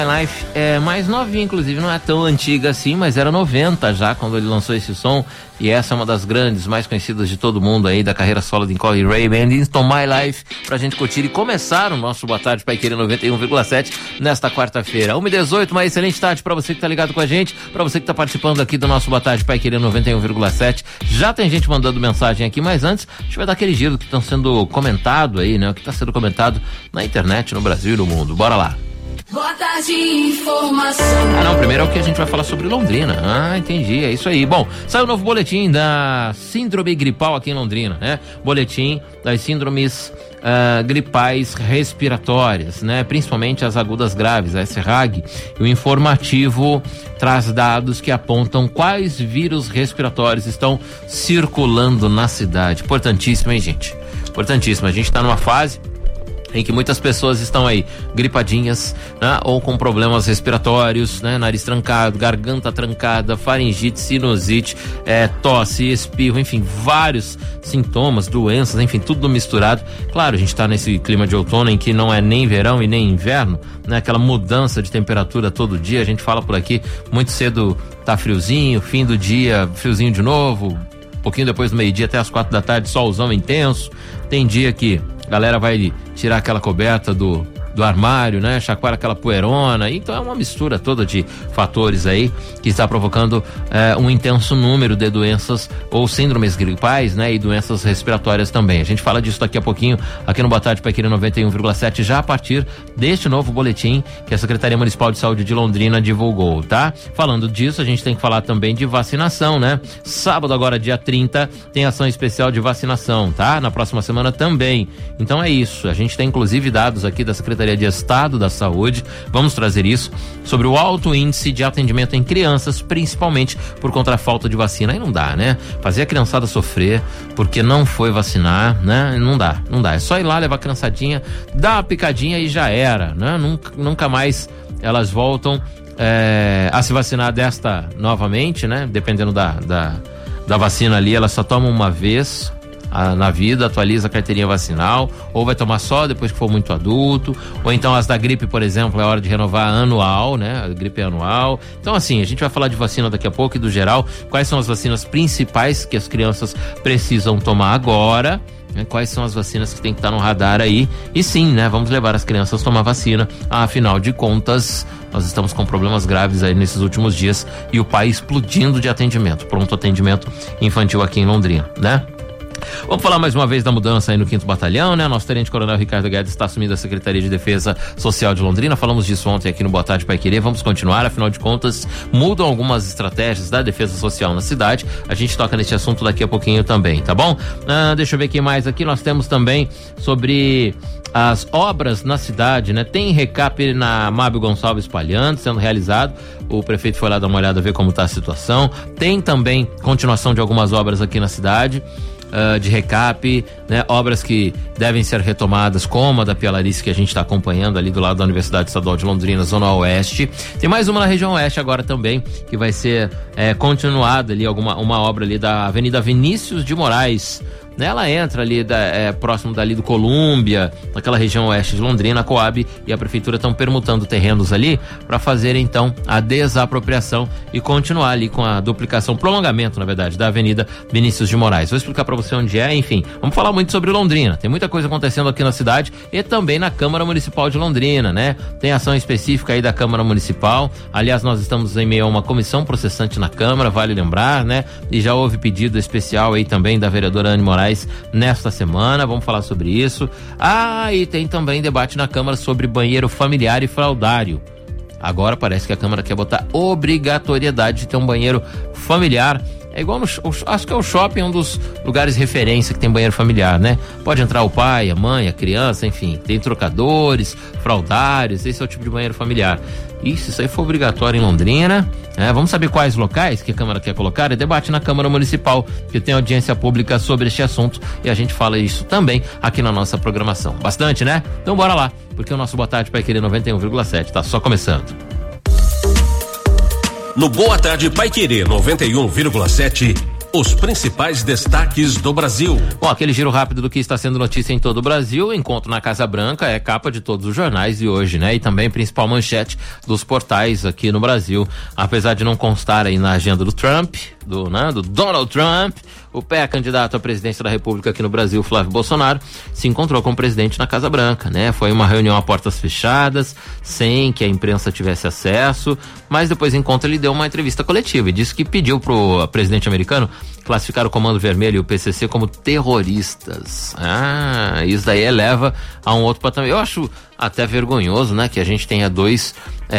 Life é mais novinha, inclusive não é tão antiga assim, mas era 90 já quando ele lançou esse som, e essa é uma das grandes, mais conhecidas de todo mundo aí, da carreira solo de Corey Ray Band, Into My Life, pra gente curtir e começar o nosso Boa Tarde Paiquerê 91,7 nesta quarta-feira. 1h18, uma excelente tarde pra você que tá ligado com a gente, pra você que tá participando aqui do nosso Boa Tarde Paiquerê 91,7. Já tem gente mandando mensagem aqui, mas antes, a gente vai dar aquele giro que estão sendo comentado aí, né? O que tá sendo comentado na internet, no Brasil e no mundo. Bora lá. Boa tarde, informação. Não, primeiro é o que a gente vai falar sobre Londrina. Entendi, é isso aí. Bom, saiu o novo boletim da síndrome gripal aqui em Londrina, né? Boletim das síndromes gripais respiratórias, né? Principalmente as agudas graves, a SRAG. E o informativo traz dados que apontam quais vírus respiratórios estão circulando na cidade. Importantíssimo, hein, gente? Importantíssimo. A gente tá numa fase em que muitas pessoas estão aí gripadinhas, né? Ou com problemas respiratórios, né? Nariz trancado, garganta trancada, faringite, sinusite, tosse, espirro, enfim, vários sintomas, doenças, enfim, tudo misturado. Claro, a gente tá nesse clima de outono em que não é nem verão e nem inverno, né? Aquela mudança de temperatura todo dia, a gente fala por aqui, muito cedo tá friozinho, fim do dia friozinho de novo, um pouquinho depois do meio-dia até as 4 da tarde, solzão intenso. Tem dia que a galera vai tirar aquela coberta do armário, né? Chacoalha aquela poeirona. Então é uma mistura toda de fatores aí que está provocando um intenso número de doenças ou síndromes gripais, né? E doenças respiratórias também. A gente fala disso daqui a pouquinho aqui no Boa Tarde Paiquerê 91,7, já a partir deste novo boletim que a Secretaria Municipal de Saúde de Londrina divulgou, tá? Falando disso, a gente tem que falar também de vacinação, né? Sábado agora, dia 30, tem ação especial de vacinação, tá? Na próxima semana também. Então é isso. A gente tem inclusive dados aqui da Secretaria de Estado da Saúde, vamos trazer isso, sobre o alto índice de atendimento em crianças, principalmente por conta da falta de vacina. Aí não dá, né? Fazer a criançada sofrer porque não foi vacinar, né? Não dá. É só ir lá, levar a criançadinha, dar uma picadinha e já era, né? Nunca mais elas voltam a se vacinar desta novamente, né? Dependendo da vacina ali, elas só tomam uma vez na vida, atualiza a carteirinha vacinal, ou vai tomar só depois que for muito adulto, ou então as da gripe, por exemplo, é hora de renovar anual, né? A gripe é anual. Então assim, a gente vai falar de vacina daqui a pouco e do geral, quais são as vacinas principais que as crianças precisam tomar agora, né? Quais são as vacinas que tem que estar no radar aí, e sim, né? Vamos levar as crianças a tomar vacina, afinal de contas, nós estamos com problemas graves aí nesses últimos dias, e o país explodindo de atendimento, pronto atendimento infantil aqui em Londrina, né? Vamos falar mais uma vez da mudança aí no 5º Batalhão, né? Nosso Tenente-Coronel Ricardo Guedes está assumindo a Secretaria de Defesa Social de Londrina. Falamos disso ontem aqui no Boa Tarde Paiquerê. Vamos continuar, afinal de contas, mudam algumas estratégias da Defesa Social na cidade. A gente toca nesse assunto daqui a pouquinho também, tá bom? Deixa eu ver o que mais aqui. Nós temos também sobre as obras na cidade, né? Tem recap na Mábio Gonçalves Palhante sendo realizado. O prefeito foi lá dar uma olhada, ver como está a situação. Tem também continuação de algumas obras aqui na cidade. De recap, né? Obras que devem ser retomadas, como a da Pialarice, que a gente está acompanhando ali do lado da Universidade Estadual de Londrina, Zona Oeste. Tem mais uma na região Oeste agora também, que vai ser continuada ali, uma obra ali da Avenida Vinícius de Moraes. Ela entra ali próximo dali do Colúmbia, naquela região oeste de Londrina. A Coab e a prefeitura estão permutando terrenos ali para fazer então a desapropriação e continuar ali com a duplicação, prolongamento na verdade, da Avenida Vinícius de Moraes. Vou explicar para você onde é, enfim, vamos falar muito sobre Londrina. Tem muita coisa acontecendo aqui na cidade e também na Câmara Municipal de Londrina, né? Tem ação específica aí da Câmara Municipal. Aliás, nós estamos em meio a uma comissão processante na Câmara, vale lembrar, né? E já houve pedido especial aí também da vereadora Anne Moraes nesta semana, vamos falar sobre isso. E tem também debate na Câmara sobre banheiro familiar e fraudário. Agora parece que a Câmara quer botar obrigatoriedade de ter um banheiro familiar. É igual acho que é o shopping, um dos lugares referência que tem banheiro familiar, né? Pode entrar o pai, a mãe, a criança, enfim, tem trocadores, fraudários, esse é o tipo de banheiro familiar. E se isso aí for obrigatório em Londrina, vamos saber quais locais que a Câmara quer colocar. É debate na Câmara Municipal, que tem audiência pública sobre este assunto, e a gente fala isso também aqui na nossa programação. Bastante, né? Então bora lá, porque o nosso Boa Tarde Paiquerê 91,7 tá só começando. No Boa Tarde Paiquerê 91,7, Os principais destaques do Brasil. Bom, aquele giro rápido do que está sendo notícia em todo o Brasil. O encontro na Casa Branca é capa de todos os jornais de hoje, né? E também principal manchete dos portais aqui no Brasil. Apesar de não constar aí na agenda do Trump, do Donald Trump, o pré-candidato à presidência da República aqui no Brasil, Flávio Bolsonaro, se encontrou com o presidente na Casa Branca, né? Foi uma reunião a portas fechadas, sem que a imprensa tivesse acesso, mas depois do encontro ele deu uma entrevista coletiva e disse que pediu pro presidente americano classificar o Comando Vermelho e o PCC como terroristas. Isso daí eleva a um outro patamar. Eu acho até vergonhoso, né, que a gente tenha dois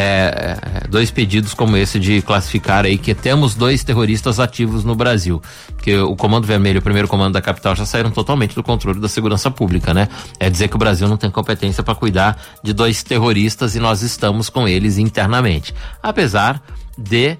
pedidos como esse de classificar aí, que temos 2 terroristas ativos no Brasil, que o Comando Vermelho e o primeiro comando da capital já saíram totalmente do controle da segurança pública, né? É dizer que o Brasil não tem competência para cuidar de 2 terroristas e nós estamos com eles internamente. Apesar de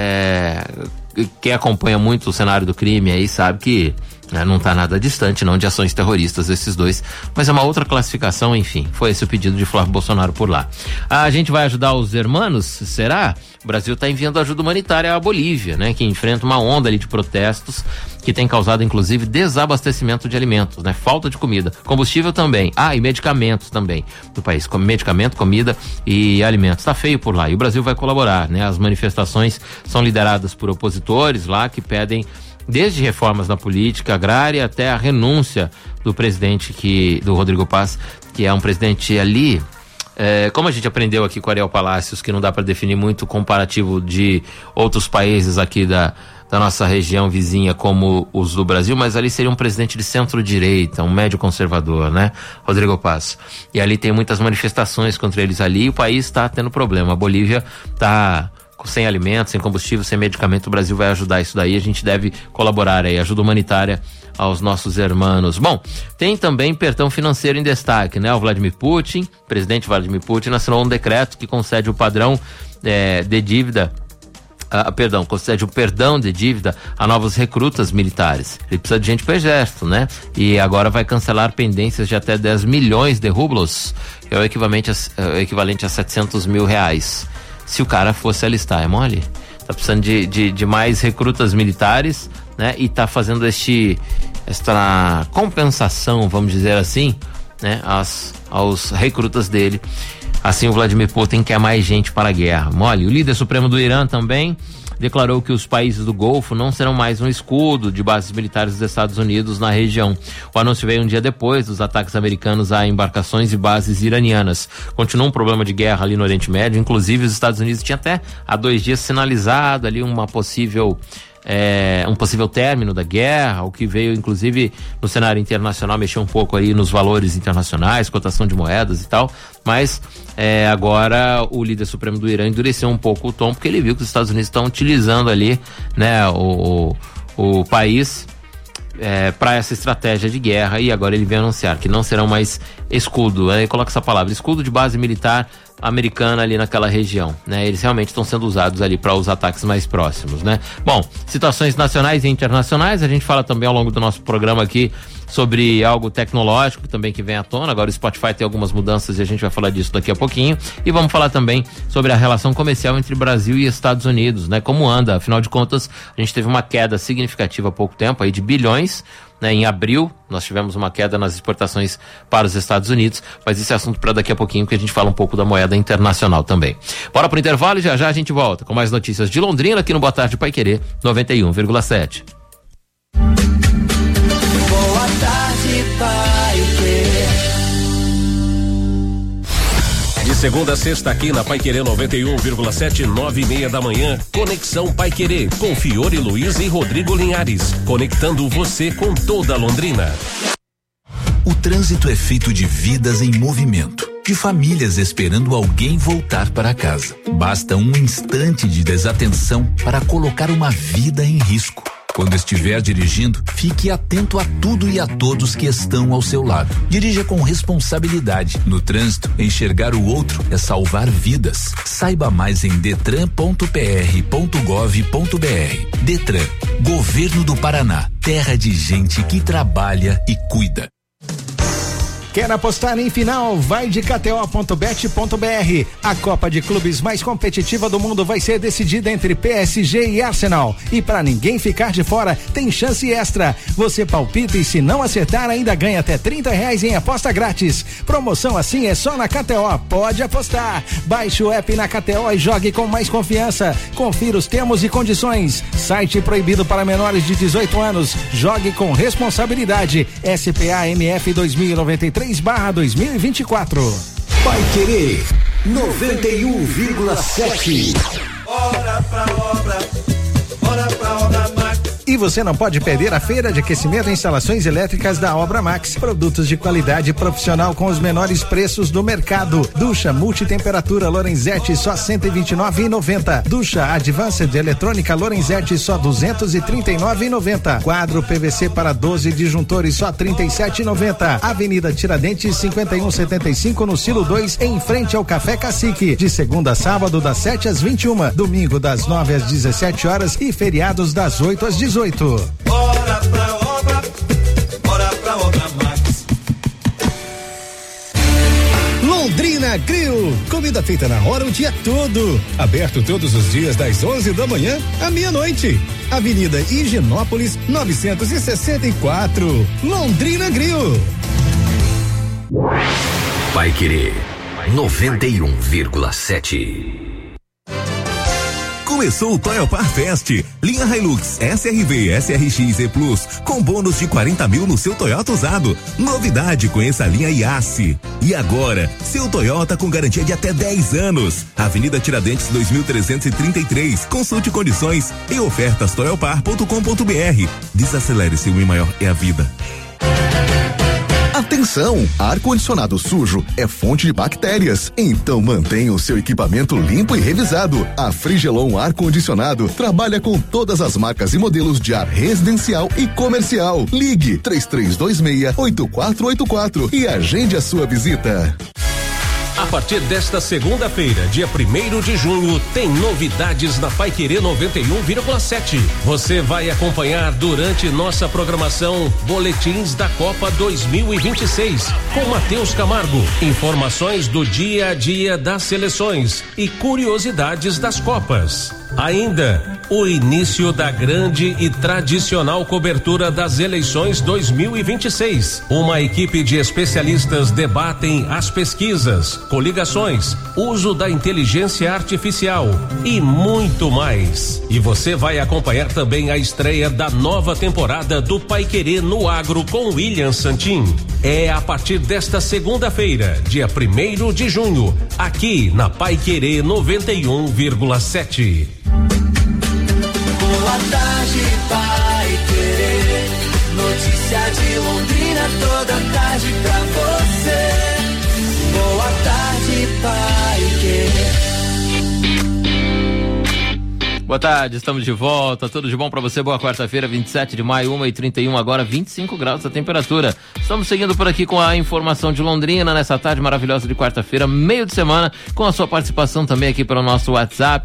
quem acompanha muito o cenário do crime aí sabe que não está nada distante não de ações terroristas esses 2, mas é uma outra classificação, enfim, foi esse o pedido de Flávio Bolsonaro por lá. A gente vai ajudar os hermanos, será? O Brasil está enviando ajuda humanitária à Bolívia, né, que enfrenta uma onda ali de protestos que tem causado inclusive desabastecimento de alimentos, né, falta de comida, combustível também, e medicamentos também do país, medicamento, comida e alimentos, tá feio por lá e o Brasil vai colaborar, né, as manifestações são lideradas por opositores lá que pedem desde reformas na política agrária até a renúncia do presidente do Rodrigo Paz, que é um presidente ali, como a gente aprendeu aqui com o Ariel Palacios, que não dá para definir muito comparativo de outros países aqui da nossa região vizinha como os do Brasil, mas ali seria um presidente de centro-direita, um médio conservador, né? Rodrigo Paz. E ali tem muitas manifestações contra eles ali e o país está tendo problema. A Bolívia está sem alimentos, sem combustível, sem medicamento. O Brasil vai ajudar isso daí, a gente deve colaborar aí, ajuda humanitária aos nossos hermanos. Bom, tem também perdão financeiro em destaque, né? O presidente Vladimir Putin assinou um decreto que concede o padrão de dívida, concede o perdão de dívida a novos recrutas militares. Ele precisa de gente para o exército, né? E agora vai cancelar pendências de até 10 milhões de rublos, que é o equivalente a 700 mil reais. Se o cara fosse alistar, é mole? Tá precisando de mais recrutas militares, né? E tá fazendo esta compensação, vamos dizer assim, né? Aos recrutas dele. Assim o Vladimir Putin quer mais gente para a guerra. Mole. O líder supremo do Irã também declarou que os países do Golfo não serão mais um escudo de bases militares dos Estados Unidos na região. O anúncio veio um dia depois dos ataques americanos a embarcações e bases iranianas. Continua um problema de guerra ali no Oriente Médio, inclusive os Estados Unidos tinham até há 2 dias sinalizado ali um possível término da guerra, o que veio inclusive no cenário internacional mexer um pouco aí nos valores internacionais, cotação de moedas e tal, mas agora o líder supremo do Irã endureceu um pouco o tom, porque ele viu que os Estados Unidos estão utilizando ali, né, o país para essa estratégia de guerra, e agora ele vem anunciar que não serão mais escudo, ele coloca essa palavra, escudo de base militar americana ali naquela região, né? Eles realmente estão sendo usados ali para os ataques mais próximos, né? Bom, situações nacionais e internacionais, a gente fala também ao longo do nosso programa aqui sobre algo tecnológico também que vem à tona. Agora o Spotify tem algumas mudanças e a gente vai falar disso daqui a pouquinho, e vamos falar também sobre a relação comercial entre Brasil e Estados Unidos, né? Como anda, afinal de contas, a gente teve uma queda significativa há pouco tempo aí de bilhões, né? Em abril nós tivemos uma queda nas exportações para os Estados Unidos, mas esse é assunto para daqui a pouquinho, que a gente fala um pouco da moeda internacional também. Bora pro intervalo e já a gente volta com mais notícias de Londrina aqui no Boa Tarde Paiquerê 91,7. Boa tarde, Paiquerê. De segunda a sexta aqui na Paiquerê 91,7, 9:30 da manhã, Conexão Paiquerê, com Fiore Luiz e Rodrigo Linhares, conectando você com toda Londrina. O trânsito é feito de vidas em movimento, de famílias esperando alguém voltar para casa. Basta um instante de desatenção para colocar uma vida em risco. Quando estiver dirigindo, fique atento a tudo e a todos que estão ao seu lado. Dirija com responsabilidade. No trânsito, enxergar o outro é salvar vidas. Saiba mais em detran.pr.gov.br. Detran, Governo do Paraná, terra de gente que trabalha e cuida. Quer apostar em final? Vai de kto.bet.br. A Copa de Clubes mais competitiva do mundo vai ser decidida entre PSG e Arsenal. E para ninguém ficar de fora, tem chance extra. Você palpita e se não acertar, ainda ganha até R$30 em aposta grátis. Promoção assim é só na KTO. Pode apostar. Baixe o app na KTO e jogue com mais confiança. Confira os termos e condições. Site proibido para menores de 18 anos. Jogue com responsabilidade. SPA-MF 2093/2024. Paiquerê 91,7. Bora pra obra, bora pra obra Max. E você não pode perder a feira de aquecimento e instalações elétricas da Obra Max. Produtos de qualidade profissional com os menores preços do mercado. Ducha multitemperatura Lorenzetti só R$129,90. Ducha Advanced eletrônica Lorenzetti só R$239,90. Quadro PVC para 12 disjuntores só R$37,90. Avenida Tiradentes 5175 no Silo 2, em frente ao Café Cacique. De segunda a sábado das 7 às 21, domingo das 9 às 17 horas e feriados das 8 às 18. Bora pra obra Max. Londrina Grill, comida feita na hora o dia todo. Aberto todos os dias das 11 da manhã à meia-noite. Avenida Higienópolis 964. Londrina Grill. Paiquerê 91,7. Começou o Toyopar Fest. Linha Hilux, SRV, SRX e Plus, com bônus de 40 mil no seu Toyota usado. Novidade, conheça a linha Yasse. E agora, seu Toyota com garantia de até 10 anos. Avenida Tiradentes 2333. Consulte condições e ofertas toyopar.com.br. Desacelere, seu bem maior é a vida. Atenção! Ar-condicionado sujo é fonte de bactérias. Então mantenha o seu equipamento limpo e revisado. A Frigelon Ar-Condicionado trabalha com todas as marcas e modelos de ar residencial e comercial. Ligue 3326-8484 e agende a sua visita. A partir desta segunda-feira, dia 1º de junho, tem novidades na Paiquerê 91,7. Você vai acompanhar durante nossa programação boletins da Copa 2026 com Matheus Camargo, informações do dia a dia das seleções e curiosidades das Copas. Ainda o início da grande e tradicional cobertura das eleições 2026. Uma equipe de especialistas debatem as pesquisas, coligações, uso da inteligência artificial e muito mais. E você vai acompanhar também a estreia da nova temporada do Paiquerê no Agro com William Santin. É a partir desta segunda-feira, dia 1º de junho, aqui na Paiquerê 91,7. Boa tarde, Paiquerê. Notícia de Londrina toda tarde pra você. Boa tarde, Paiquerê. Boa tarde, estamos de volta, tudo de bom pra você, boa quarta-feira, 27 de maio, 1h31, agora 25 graus a temperatura. Estamos seguindo por aqui com a informação de Londrina nessa tarde maravilhosa de quarta-feira, meio de semana, com a sua participação também aqui pelo nosso WhatsApp,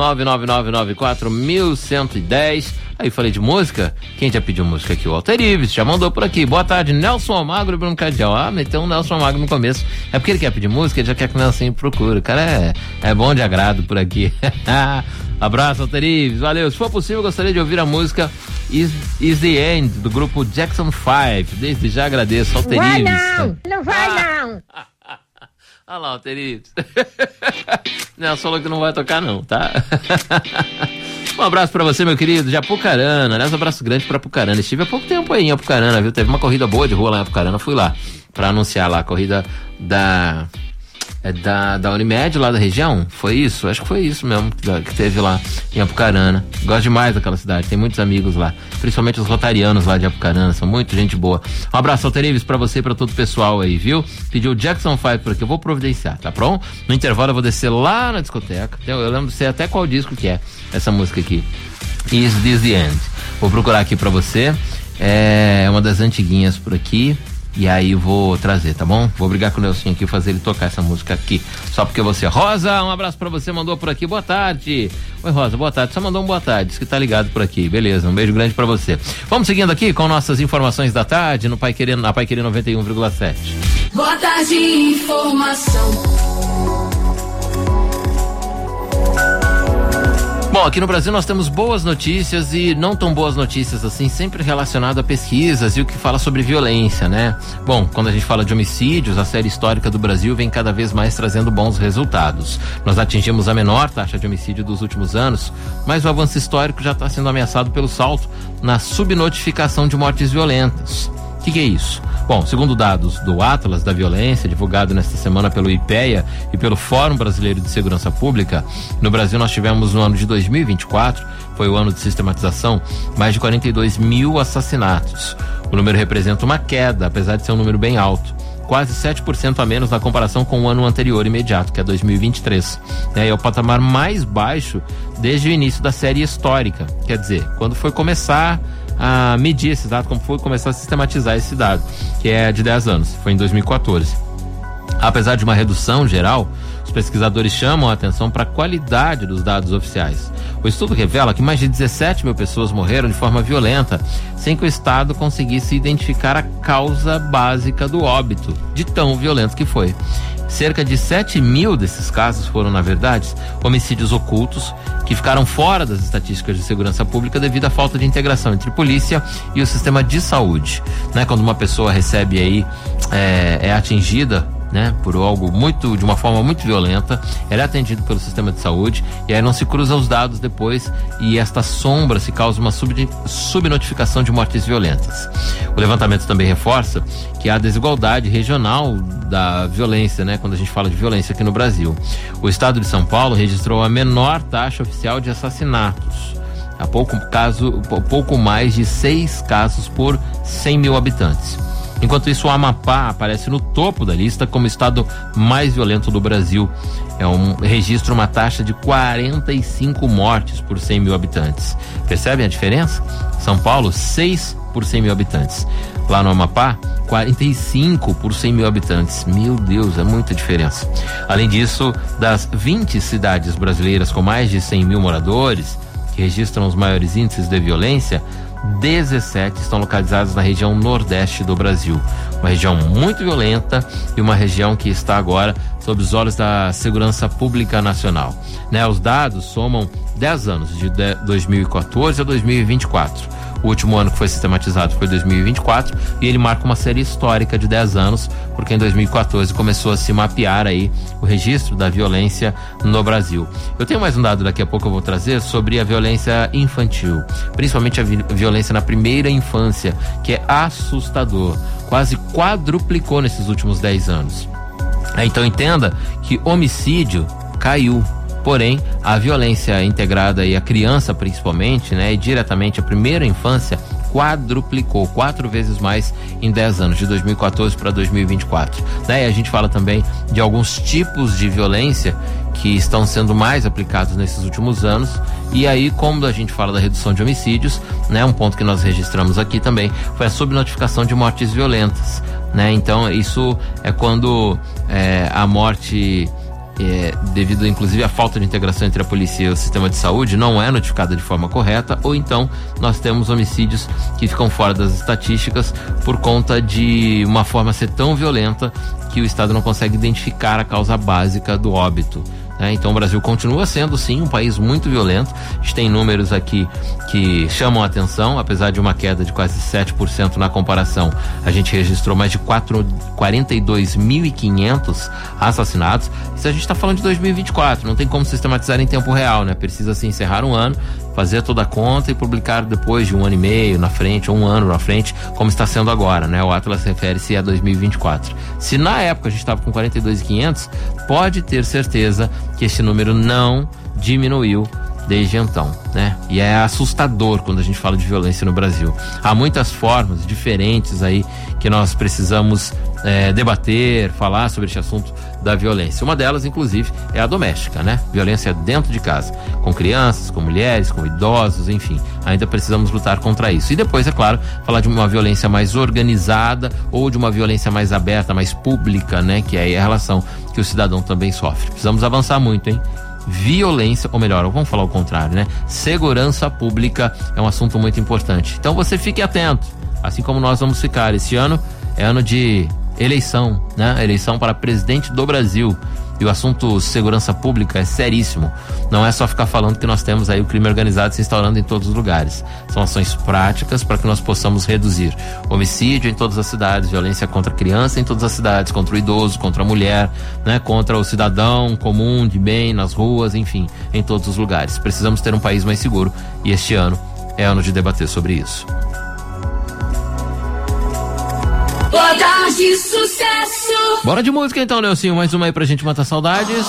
99994-1110. Aí falei de música, quem já pediu música aqui? O Alter Ives, já mandou por aqui. Boa tarde, Nelson Almagro e Bruno Cardial. Ah, meteu um Nelson Almagro no começo. É porque ele quer pedir música, ele já quer que o Nelson procure. O cara é bom de agrado por aqui. Abraço, Alter Ives, valeu. Se for possível, eu gostaria de ouvir a música Is the End, do grupo Jackson 5. Desde já agradeço, Alter Ives. Não vai não. Olha lá, Alter Ives. Nelson falou que não vai tocar não, tá? Um abraço pra você, meu querido, de Apucarana. Aliás, um abraço grande pra Apucarana. Estive há pouco tempo aí em Apucarana, viu? Teve uma corrida boa de rua lá em Apucarana. Fui lá pra anunciar lá a corrida da Unimed lá da região. Foi isso? Acho que foi isso mesmo que teve lá em Apucarana. Gosto demais daquela cidade, tem muitos amigos lá, principalmente os rotarianos lá de Apucarana, são muito gente boa. Um abraço, Alter Ives, pra você e pra todo o pessoal aí, viu? Pediu o Jackson 5 por aqui, eu vou providenciar, tá pronto? No intervalo eu vou descer lá na discoteca, eu lembro sei até qual disco que é essa música aqui, Is This The End. Vou procurar aqui pra você, é uma das antiguinhas por aqui. e aí vou trazer, tá bom? Vou brigar com o Nelson aqui, fazer ele tocar essa música aqui, só porque você. Rosa, um abraço pra você, mandou por aqui, boa tarde. Oi, Rosa, boa tarde, só mandou um boa tarde, diz que tá ligado por aqui, beleza, um beijo grande pra você. Vamos seguindo aqui com nossas informações da tarde no Pai Querer, na Pai Querer 91,7. Boa tarde, informação. Bom, aqui no Brasil nós temos boas notícias e não tão boas notícias assim, sempre relacionado a pesquisas e o que fala sobre violência, né? Bom, quando a gente fala de homicídios, a série histórica do Brasil vem cada vez mais trazendo bons resultados. Nós atingimos a menor taxa de homicídio dos últimos anos, mas o avanço histórico já está sendo ameaçado pelo salto na subnotificação de mortes violentas. O que é isso? Bom, segundo dados do Atlas da Violência, divulgado nesta semana pelo IPEA e pelo Fórum Brasileiro de Segurança Pública, no Brasil nós tivemos no ano de 2024, foi o ano de sistematização, mais de 42 mil assassinatos. O número representa uma queda, apesar de ser um número bem alto. Quase 7% a menos na comparação com o ano anterior imediato, que é 2023. É o patamar mais baixo desde o início da série histórica. Quer dizer, quando foi começar a medir esse dado, como foi começar a sistematizar esse dado, que é de 10 anos, foi em 2014. Apesar de uma redução geral, os pesquisadores chamam a atenção para a qualidade dos dados oficiais. O estudo revela que mais de 17 mil pessoas morreram de forma violenta, sem que o Estado conseguisse identificar a causa básica do óbito, de tão violento que foi. Cerca de 7 mil desses casos foram, na verdade, homicídios ocultos, que ficaram fora das estatísticas de segurança pública devido à falta de integração entre polícia e o sistema de saúde. Né? Quando uma pessoa recebe aí, é atingida, né, por algo de uma forma muito violenta, ela é atendida pelo sistema de saúde e aí não se cruzam os dados depois e esta sombra se causa uma subnotificação de mortes violentas. O levantamento também reforça que há desigualdade regional da violência, né, quando a gente fala de violência aqui no Brasil. O estado de São Paulo registrou a menor taxa oficial de assassinatos. Há pouco mais de 6 casos por 100 mil habitantes. Enquanto isso, o Amapá aparece no topo da lista como o estado mais violento do Brasil. Registra uma taxa de 45 mortes por 100 mil habitantes. Percebem a diferença? São Paulo, 6 por 100 mil habitantes. Lá no Amapá, 45 por 100 mil habitantes. Meu Deus, é muita diferença. Além disso, das 20 cidades brasileiras com mais de 100 mil moradores, que registram os maiores índices de violência, 17 estão localizadas na região nordeste do Brasil. Uma região muito violenta e uma região que está agora sob os olhos da Segurança Pública Nacional. Né, os dados somam 10 anos, de 2014 a 2024. O último ano que foi sistematizado foi 2024 e ele marca uma série histórica de 10 anos, porque em 2014 começou a se mapear aí o registro da violência no Brasil. Eu tenho mais um dado daqui a pouco eu vou trazer sobre a violência infantil, principalmente a violência na primeira infância, que é assustador. Quase quadruplicou nesses últimos 10 anos. Então entenda que homicídio caiu. Porém, a violência integrada e a criança principalmente, né, e diretamente a primeira infância, quadruplicou, 4 vezes mais em 10 anos, de 2014 para 2024. Né? E a gente fala também de alguns tipos de violência que estão sendo mais aplicados nesses últimos anos. E aí, como a gente fala da redução de homicídios, né, um ponto que nós registramos aqui também foi a subnotificação de mortes violentas. Né? Então, isso é quando a morte, devido inclusive à falta de integração entre a polícia e o sistema de saúde, não é notificada de forma correta, ou então nós temos homicídios que ficam fora das estatísticas por conta de uma forma ser tão violenta que o Estado não consegue identificar a causa básica do óbito. Então o Brasil continua sendo sim um país muito violento. A gente tem números aqui que chamam a atenção, apesar de uma queda de quase 7% na comparação. A gente registrou mais de 42.500 assassinatos. Isso a gente está falando de 2024, não tem como sistematizar em tempo real, né? Precisa se encerrar um ano, fazer toda a conta e publicar depois de 1 ano e meio na frente, ou 1 ano na frente, como está sendo agora, né? O Atlas refere-se a 2024. Se na época a gente estava com 42.500, pode ter certeza que esse número não diminuiu desde então, né? E é assustador quando a gente fala de violência no Brasil. Há muitas formas diferentes aí que nós precisamos debater, falar sobre esse assunto da violência. Uma delas, inclusive, é a doméstica, né? Violência dentro de casa, com crianças, com mulheres, com idosos, enfim. Ainda precisamos lutar contra isso. E depois, é claro, falar de uma violência mais organizada ou de uma violência mais aberta, mais pública, né? Que é a relação que o cidadão também sofre. Precisamos avançar muito, hein? Violência, ou melhor, vamos falar o contrário, né? Segurança pública é um assunto muito importante. Então você fique atento, assim como nós vamos ficar. Esse ano é ano de eleição, né? Eleição para presidente do Brasil. E o assunto segurança pública é seríssimo. Não é só ficar falando que nós temos aí o crime organizado se instaurando em todos os lugares. São ações práticas para que nós possamos reduzir homicídio em todas as cidades, violência contra a criança em todas as cidades, contra o idoso, contra a mulher, né? Contra o cidadão comum de bem nas ruas, enfim, em todos os lugares. Precisamos ter um país mais seguro e este ano é ano de debater sobre isso. Boa tarde, sucesso! Bora de música então, Nelsinho, mais uma aí pra gente matar saudades.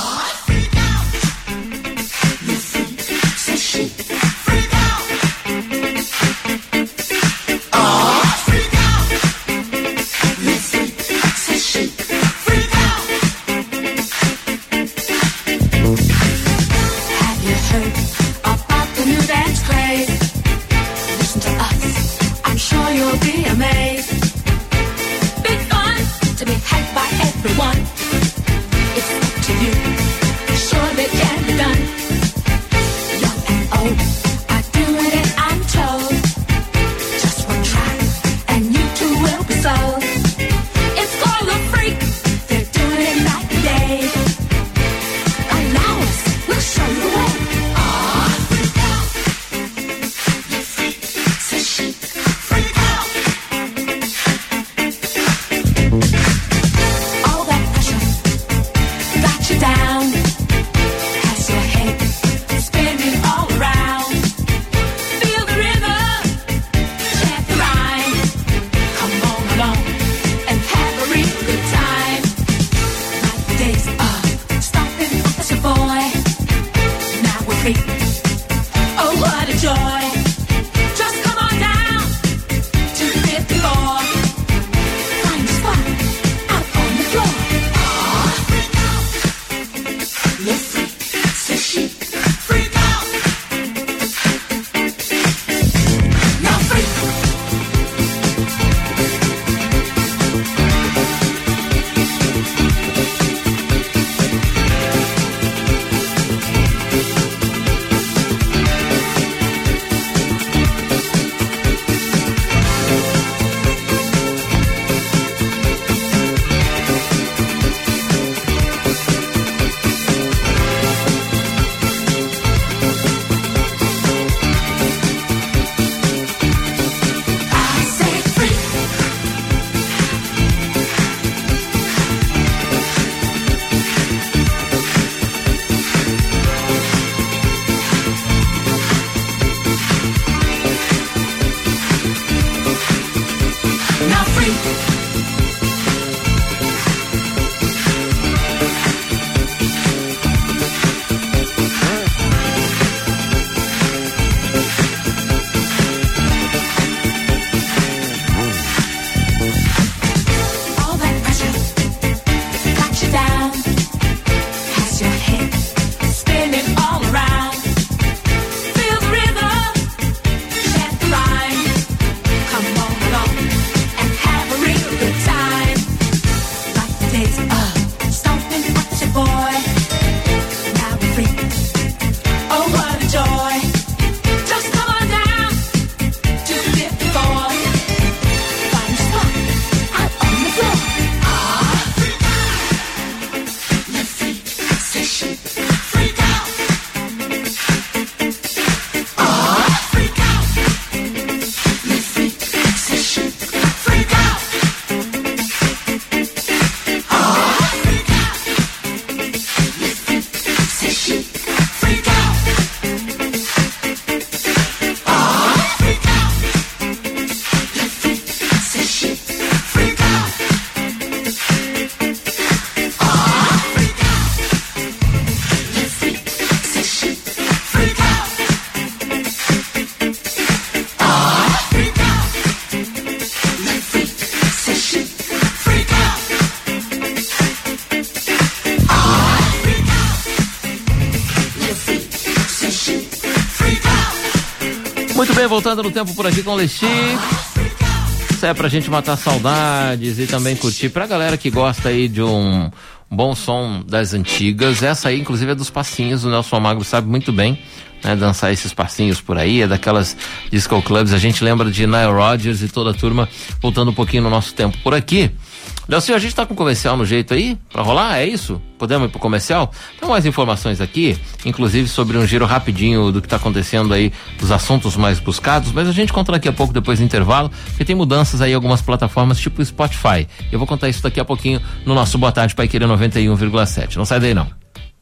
Muito bem, voltando no tempo por aqui com o Lexi. Isso é pra gente matar saudades e também curtir. Pra galera que gosta aí de um bom som das antigas, essa aí inclusive é dos passinhos, o Nelson Almagro sabe muito bem, né, dançar esses passinhos por aí, é daquelas disco clubs. A gente lembra de Nile Rodgers e toda a turma. Voltando um pouquinho no nosso tempo por aqui, Nelson, a gente tá com comercial no jeito aí pra rolar, é isso? Podemos ir pro comercial? Tem mais informações aqui, inclusive sobre um giro rapidinho do que tá acontecendo aí, dos assuntos mais buscados, mas a gente conta daqui a pouco, depois do intervalo, porque tem mudanças aí em algumas plataformas, tipo o Spotify. Eu vou contar isso daqui a pouquinho no nosso Boa Tarde Pai Querer 91,7. Não sai daí não.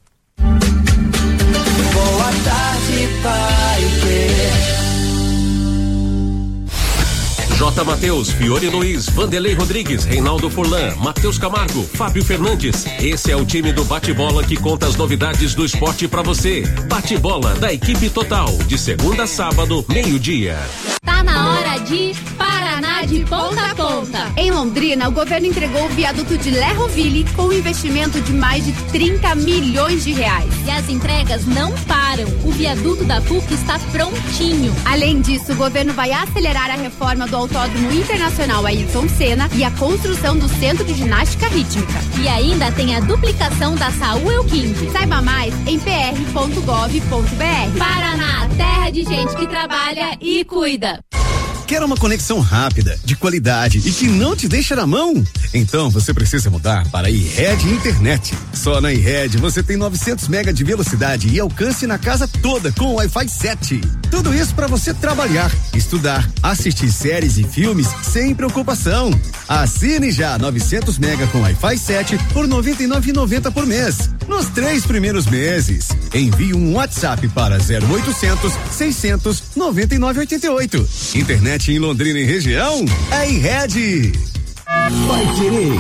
Boa tarde, Pai Querer. J. Mateus, Fiore Luiz, Vanderlei Rodrigues, Reinaldo Furlan, Matheus Camargo, Fábio Fernandes. Esse é o time do Bate-Bola que conta as novidades do esporte pra você. Bate-Bola da equipe total, de segunda a sábado, meio-dia. Tá na hora de Paraná de ponta a ponta. Em Londrina, o governo entregou o viaduto de Lerroville com um investimento de mais de 30 milhões de reais. E as entregas não param. O viaduto da PUC está prontinho. Além disso, o governo vai acelerar a reforma do Autódromo Internacional Ayrton Senna e a construção do Centro de Ginástica Rítmica. E ainda tem a duplicação da Saúl Euquinde. Saiba mais em pr.gov.br. Paraná, terra de gente que trabalha e cuida. Quer uma conexão rápida, de qualidade e que não te deixa na mão? Então você precisa mudar para a iRed Internet. Só na iRed você tem 900 mega de velocidade e alcance na casa toda com Wi-Fi 7. Tudo isso para você trabalhar, estudar, assistir séries e filmes sem preocupação. Assine já 900 mega com Wi-Fi 7 por R$ 99,90 por mês. Nos 3 primeiros meses. Envie um WhatsApp para 0800 600 9988. Internet em Londrina e região é iRed. Vai Querer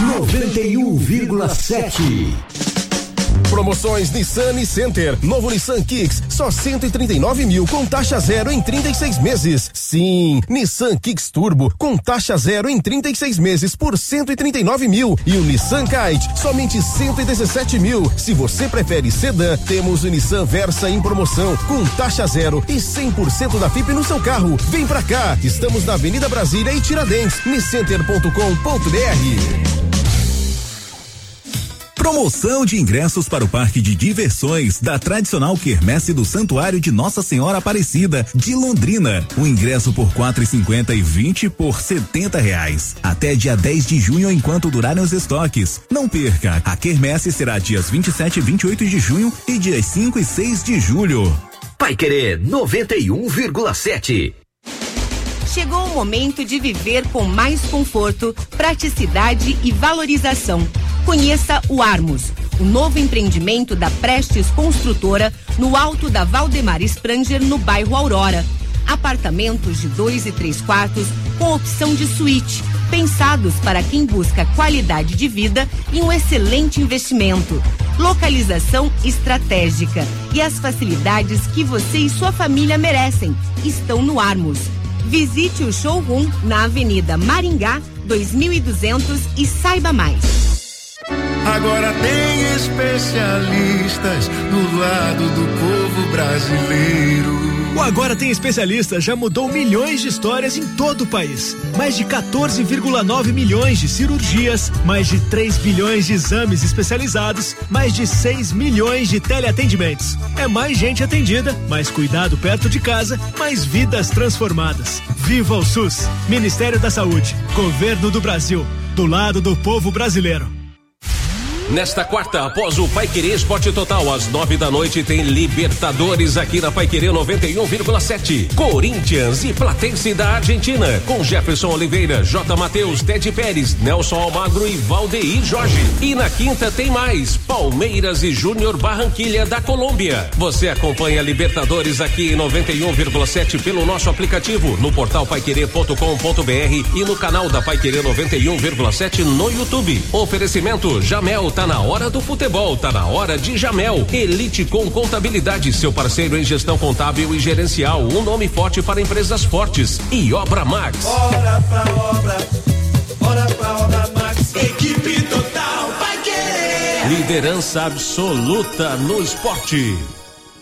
91,7. Promoções Nissan e Center. Novo Nissan Kicks, só 139 mil com taxa zero em 36 meses. Sim, Nissan Kicks Turbo com taxa zero em 36 meses por 139 mil. E o Nissan Kite, somente 117 mil. Se você prefere sedã, temos o Nissan Versa em promoção com taxa zero e 100% da FIP no seu carro. Vem pra cá, estamos na Avenida Brasília e Tiradentes, niscenter.com.br. Promoção de ingressos para o Parque de Diversões da tradicional quermesse do Santuário de Nossa Senhora Aparecida de Londrina. O ingresso por R$4,50 e 20 por R$70. Até dia 10 de junho enquanto durarem os estoques. Não perca, a quermesse será dias 27 e 28 de junho e dias 5 e 6 de julho. Vai Querer 91,7. Chegou o momento de viver com mais conforto, praticidade e valorização. Conheça o Armos, o novo empreendimento da Prestes Construtora no alto da Valdemar Spranger, no bairro Aurora. Apartamentos de 2 e 3 quartos com opção de suíte, pensados para quem busca qualidade de vida e um excelente investimento. Localização estratégica e as facilidades que você e sua família merecem estão no Armos. Visite o showroom na Avenida Maringá 2200 e saiba mais. Agora tem especialistas do lado do povo brasileiro. O Agora Tem Especialistas já mudou milhões de histórias em todo o país. Mais de 14,9 milhões de cirurgias, mais de 3 bilhões de exames especializados, mais de 6 milhões de teleatendimentos. É mais gente atendida, mais cuidado perto de casa, mais vidas transformadas. Viva o SUS! Ministério da Saúde, Governo do Brasil, do lado do povo brasileiro. Nesta quarta, após o Pai Querer Esporte Total, às 9 da noite, tem Libertadores aqui na Pai Querer 91,7. Corinthians e Platense da Argentina, com Jefferson Oliveira, J. Mateus, Ted Pérez, Nelson Almagro e Valdeir Jorge. E na quinta tem mais, Palmeiras e Júnior Barranquilha da Colômbia. Você acompanha Libertadores aqui em 91,7 pelo nosso aplicativo, no portal paiquerer.com.br e no canal da Pai Querer 91,7 no YouTube. Oferecimento Jamel. Tá na hora do futebol, tá na hora de Jamel. Elite com Contabilidade, seu parceiro em gestão contábil e gerencial. Um nome forte para empresas fortes. E Obra Max. Bora pra Obra Max. Equipe total vai querer. Liderança absoluta no esporte.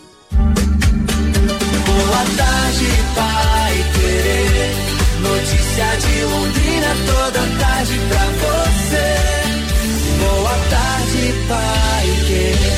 Boa tarde, Pai Querer. Notícia de Londrina toda tarde pra você. Boa tarde, Pai Querer.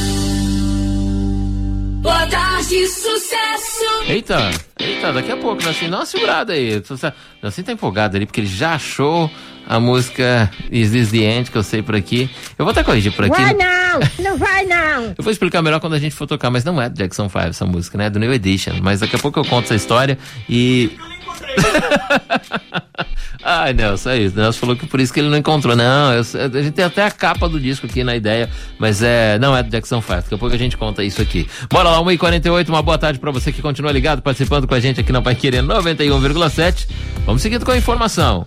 Boa tarde, sucesso! Eita, daqui a pouco, Nelson, dá uma segurada aí. Nelson tá empolgado ali, porque ele já achou a música Is This The End, que eu sei por aqui. Eu vou até corrigir por aqui. Não vai não. Eu vou explicar melhor quando a gente for tocar, mas não é do Jackson 5 essa música, né? É do New Edition. Mas daqui a pouco eu conto essa história e... Ai, Nelson, é isso. Nelson falou que por isso que ele não encontrou. Não, a gente tem até a capa do disco aqui na ideia, mas não é do Jackson 5. Daqui a pouco a gente conta isso aqui. Bora lá, 1h48, uma boa tarde pra você que continua ligado, participando com a gente aqui na Paiquerê 91,7. Vamos seguindo com a informação.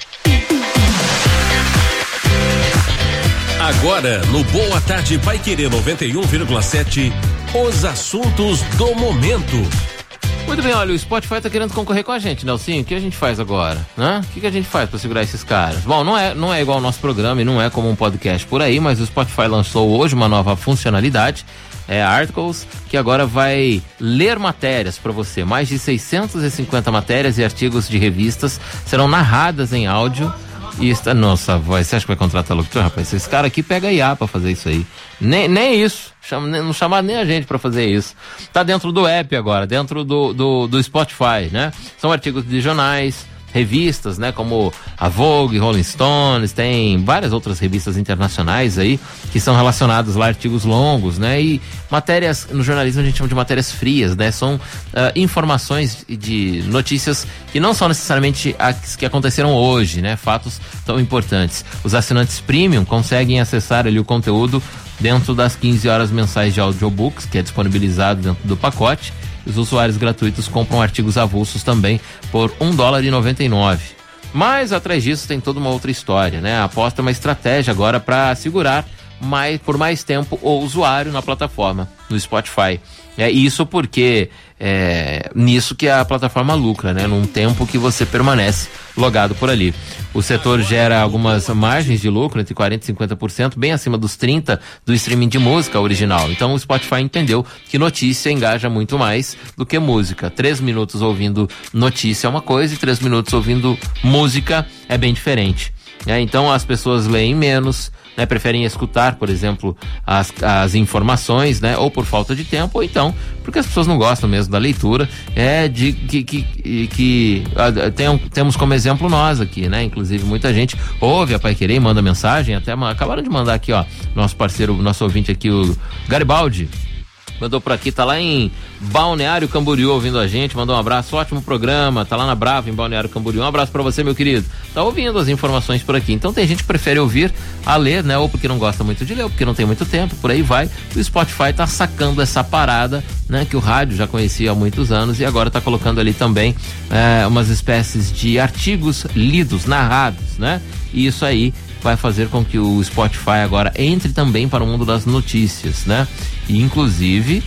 Agora, no Boa Tarde Paiquerê 91,7, os assuntos do momento. Muito bem, olha, o Spotify tá querendo concorrer com a gente, Nelsinho. O que a gente faz agora, né? O que a gente faz pra segurar esses caras? Bom, não é igual ao nosso programa e não é como um podcast por aí, mas o Spotify lançou hoje uma nova funcionalidade, Articles, que agora vai ler matérias para você. Mais de 650 matérias e artigos de revistas serão narradas em áudio. E está, nossa, voz, você acha que vai contratar locutor, rapaz? Esse cara aqui pega IA pra fazer isso aí. Nem isso. Não chamaram nem a gente pra fazer isso. Tá dentro do app agora, dentro do Spotify, né? São artigos de jornais, revistas, né? Como a Vogue, Rolling Stones, tem várias outras revistas internacionais aí que são relacionadas lá, artigos longos, né? E matérias, no jornalismo a gente chama de matérias frias, né? São informações de notícias que não são necessariamente as que aconteceram hoje, né? Fatos tão importantes. Os assinantes premium conseguem acessar ali o conteúdo dentro das 15 horas mensais de audiobooks, que é disponibilizado dentro do pacote. Os usuários gratuitos compram artigos avulsos também por $1,99. Mas atrás disso tem toda uma outra história, né? A aposta é uma estratégia agora para segurar por mais tempo o usuário na plataforma, no Spotify. Isso porque nisso que a plataforma lucra, né? Num tempo que você permanece logado por ali. O setor gera algumas margens de lucro, entre 40% e 50%, bem acima dos 30% do streaming de música original. Então o Spotify entendeu que notícia engaja muito mais do que música. 3 minutos ouvindo notícia é uma coisa e 3 minutos ouvindo música é bem diferente. Então as pessoas leem menos, né, preferem escutar, por exemplo, as informações, né, ou por falta de tempo, ou então porque as pessoas não gostam mesmo da leitura, temos como exemplo nós aqui, né, inclusive muita gente ouve a Paiquerê e manda mensagem, até acabaram de mandar aqui, ó, nosso parceiro, nosso ouvinte aqui, o Garibaldi, mandou por aqui, tá lá em Balneário Camboriú ouvindo a gente, mandou um abraço, ótimo programa, tá lá na Brava em Balneário Camboriú, um abraço pra você, meu querido, tá ouvindo as informações por aqui. Então tem gente que prefere ouvir a ler, né, ou porque não gosta muito de ler, ou porque não tem muito tempo, por aí vai. O Spotify tá sacando essa parada, né, que o rádio já conhecia há muitos anos e agora tá colocando ali também umas espécies de artigos lidos, narrados, né, e isso aí vai fazer com que o Spotify agora entre também para o mundo das notícias, né? E inclusive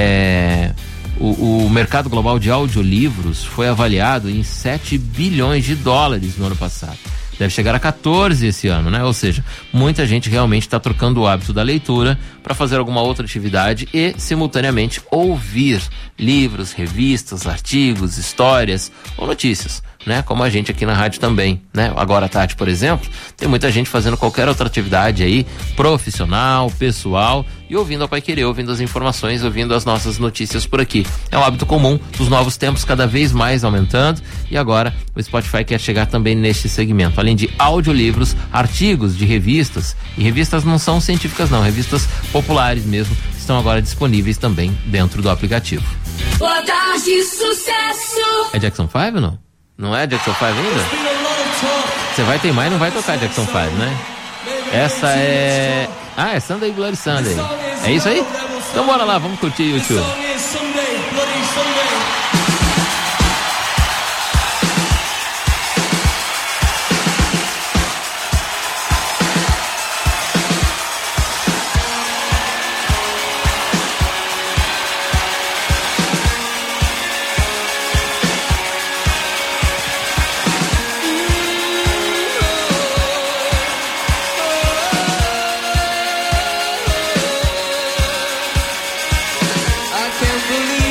o mercado global de audiolivros foi avaliado em $7 bilhões no ano passado. Deve chegar a 14 esse ano, né? Ou seja, muita gente realmente está trocando o hábito da leitura para fazer alguma outra atividade e, simultaneamente, ouvir livros, revistas, artigos, histórias ou notícias, né? Como a gente aqui na rádio também, né? Agora à tarde, por exemplo, tem muita gente fazendo qualquer outra atividade aí, profissional, pessoal, e ouvindo a Paiquerê, ouvindo as informações, ouvindo as nossas notícias por aqui. É um hábito comum dos novos tempos, cada vez mais aumentando, e agora o Spotify quer chegar também neste segmento, além de audiolivros, artigos de revistas, e revistas não são científicas não, revistas populares mesmo, estão agora disponíveis também dentro do aplicativo. Boa tarde, sucesso! É Jackson 5 ou não? Não é Jackson 5 ainda? Você vai teimar e não vai tocar Jackson 5, né? Essa é... é Sunday Bloody Sunday. É isso aí? Então bora lá, vamos curtir o YouTube. I can't believe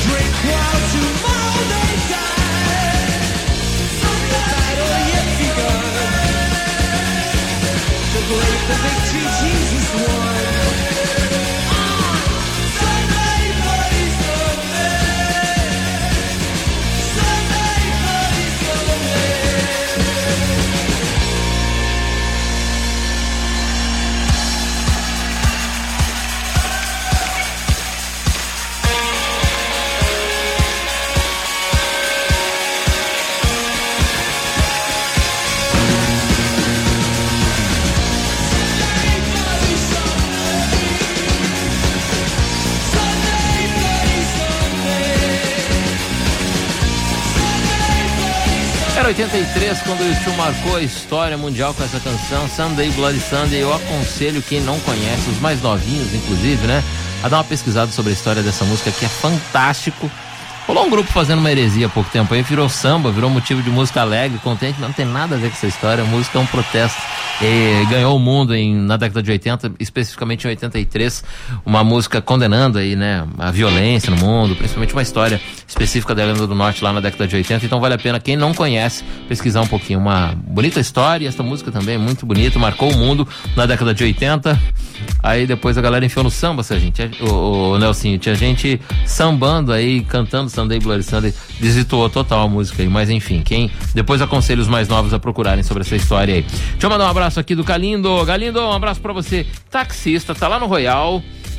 drink while tomorrow they die. Died or yet begun. The great, the victory Jesus won. Sunday, bloody Sunday. Sunday, bloody Sunday. Era 83 quando o YouTube marcou a história mundial com essa canção Sunday Bloody Sunday. Eu aconselho quem não conhece, os mais novinhos inclusive, né, a dar uma pesquisada sobre a história dessa música, que é fantástico. Rolou um grupo fazendo uma heresia há pouco tempo aí, virou samba, virou motivo de música alegre, contente, não tem nada a ver com essa história. A música é um protesto. E ganhou o mundo na década de 80, especificamente em 83, uma música condenando aí, né, a violência no mundo, principalmente uma história específica da Irlanda do Norte lá na década de 80. Então vale a pena, quem não conhece, pesquisar um pouquinho. Uma bonita história, e essa música também é muito bonita, marcou o mundo na década de 80. Aí depois a galera enfiou no samba, o Nelsinho, tinha gente sambando aí, cantando Sunday Bloody Sunday, desvirtuou total a música aí, mas enfim, depois aconselho os mais novos a procurarem sobre essa história aí. Deixa eu mandar um abraço aqui do Galindo. Galindo, um abraço pra você. Taxista, tá lá no Royal,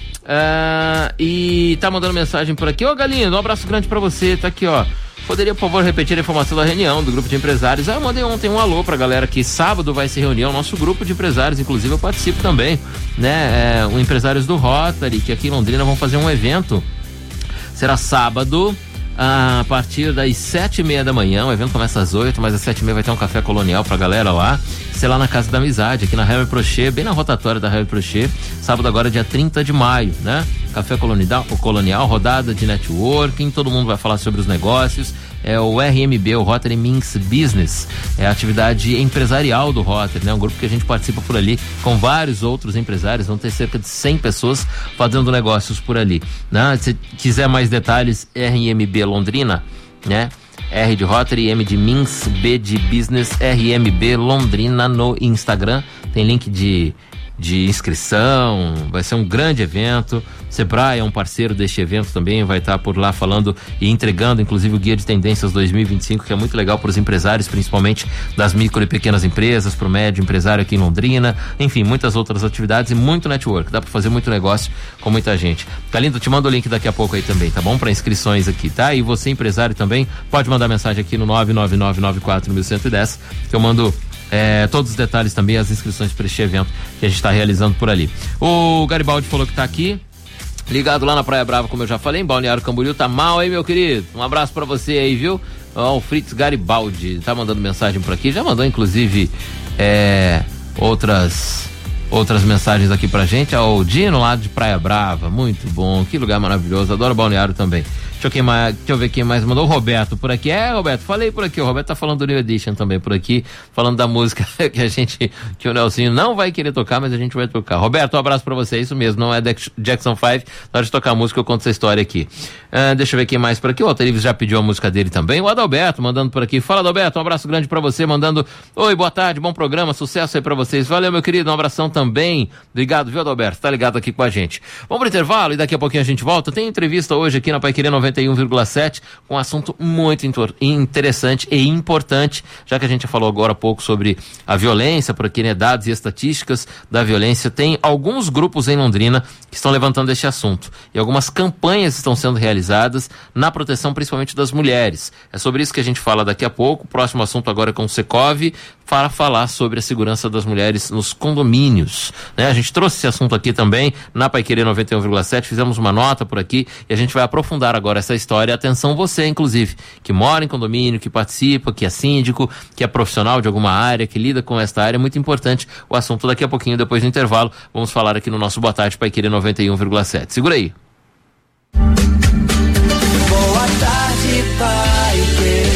e tá mandando mensagem por aqui. Ô Galindo, um abraço grande pra você, tá aqui, ó. Poderia, por favor, repetir a informação da reunião do grupo de empresários? Eu mandei ontem um alô pra galera que sábado vai se reunir, o nosso grupo de empresários, inclusive eu participo também, né? Os empresários do Rotary, que aqui em Londrina vão fazer um evento. Será sábado, a partir das 7:30 da manhã. O evento começa às 8, mas às 7:30 vai ter um café colonial pra galera lá. Sei lá na Casa da Amizade, aqui na Harry Prochet, bem na rotatória da Harry Prochet. Sábado agora, dia 30 de maio, né? Café colonial, rodada de networking, todo mundo vai falar sobre os negócios. É o RMB, o Rotary Means Business, é a atividade empresarial do Rotary, né? Um grupo que a gente participa por ali com vários outros empresários, vão ter cerca de 100 pessoas fazendo negócios por ali, né? Se quiser mais detalhes, RMB Londrina, né? R de Rotary, M de Means, B de Business, RMB Londrina no Instagram, tem link de inscrição, vai ser um grande evento. Sebrae é um parceiro deste evento também, vai estar por lá falando e entregando inclusive o Guia de Tendências 2025, que é muito legal para os empresários, principalmente das micro e pequenas empresas, para o médio empresário aqui em Londrina, enfim, muitas outras atividades e muito network, dá para fazer muito negócio com muita gente. Galindo, te mando o link daqui a pouco aí também, tá bom? Para inscrições aqui, tá? E você empresário também, pode mandar mensagem aqui no 999941110, que eu mando todos os detalhes também, as inscrições para este evento que a gente está realizando por ali. O Garibaldi falou que tá aqui, ligado lá na Praia Brava, como eu já falei, em Balneário Camboriú. Tá mal aí, meu querido? Um abraço pra você aí, viu? O Fritz Garibaldi tá mandando mensagem por aqui, já mandou inclusive outras mensagens aqui pra gente. O Dino lá de Praia Brava, muito bom, que lugar maravilhoso, adoro Balneário também. Deixa eu ver quem mais mandou. O Roberto por aqui. Roberto, falei por aqui. O Roberto tá falando do New Edition também por aqui, falando da música que o Nelsinho não vai querer tocar, mas a gente vai tocar. Roberto, um abraço pra você, isso mesmo, não é Jackson 5, na hora de tocar a música eu conto essa história aqui. Deixa eu ver quem mais por aqui. O Alter Ives já pediu a música dele também. O Adalberto mandando por aqui. Fala, Adalberto, um abraço grande pra você, mandando: oi, boa tarde, bom programa, sucesso aí pra vocês. Valeu, meu querido, um abração também. Obrigado, viu, Adalberto? Tá ligado aqui com a gente. Vamos pro intervalo e daqui a pouquinho a gente volta. Tem entrevista hoje aqui na Paiquerê 91,7 com um assunto muito interessante e importante, já que a gente já falou agora há pouco sobre a violência, por aqui, né, dados e estatísticas da violência. Tem alguns grupos em Londrina que estão levantando este assunto e algumas campanhas estão sendo realizadas na proteção principalmente das mulheres. É sobre isso que a gente fala daqui a pouco. O próximo assunto agora é com o Secov, para falar sobre a segurança das mulheres nos condomínios, né? A gente trouxe esse assunto aqui também na Paiquerê 91,7, fizemos uma nota por aqui e a gente vai aprofundar agora essa história. Atenção você, inclusive, que mora em condomínio, que participa, que é síndico, que é profissional de alguma área, que lida com esta área, é muito importante o assunto. Daqui a pouquinho, depois do intervalo, vamos falar aqui no nosso Boa Tarde Paiquerê 91,7. Segura aí. Boa tarde, Paiquerê.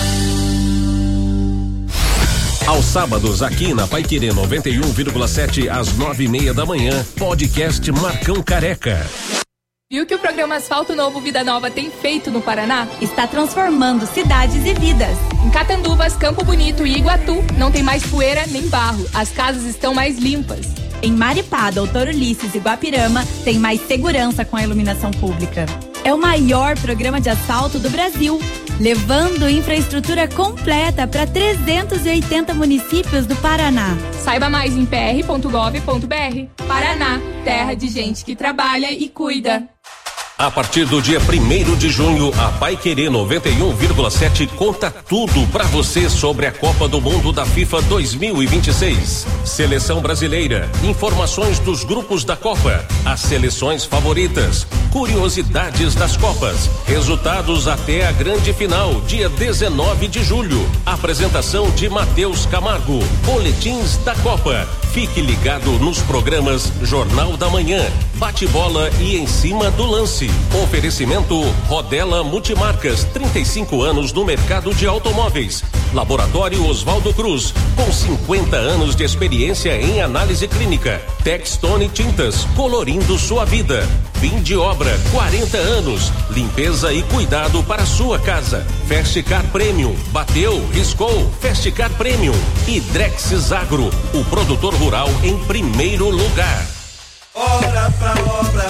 Aos sábados, aqui na Paiquerê 91,7, às 9:30 da manhã, podcast Marcão Careca. Viu que o programa Asfalto Novo Vida Nova tem feito no Paraná? Está transformando cidades e vidas. Em Catanduvas, Campo Bonito e Iguatu, não tem mais poeira nem barro. As casas estão mais limpas. Em Maripá, Doutor Ulisses e Guapirama, tem mais segurança com a iluminação pública. É o maior programa de asfalto do Brasil, levando infraestrutura completa para 380 municípios do Paraná. Saiba mais em pr.gov.br. Paraná, terra de gente que trabalha e cuida. A partir do dia 1º de junho, a Paiquerê 91,7 conta tudo pra você sobre a Copa do Mundo da FIFA 2026. Seleção brasileira, informações dos grupos da Copa, as seleções favoritas, curiosidades das Copas, resultados até a grande final, dia 19 de julho. Apresentação de Matheus Camargo, boletins da Copa. Fique ligado nos programas Jornal da Manhã, Bate-Bola e Em Cima do Lance. Oferecimento Rodela Multimarcas, 35 anos no mercado de automóveis. Laboratório Oswaldo Cruz, com 50 anos de experiência em análise clínica. Textone Tintas, colorindo sua vida. Fim de obra, 40 anos. Limpeza e cuidado para sua casa. Festicar Premium, bateu, riscou, Festicar Premium. E Drexis Agro, o produtor rural em primeiro lugar. Hora pra obra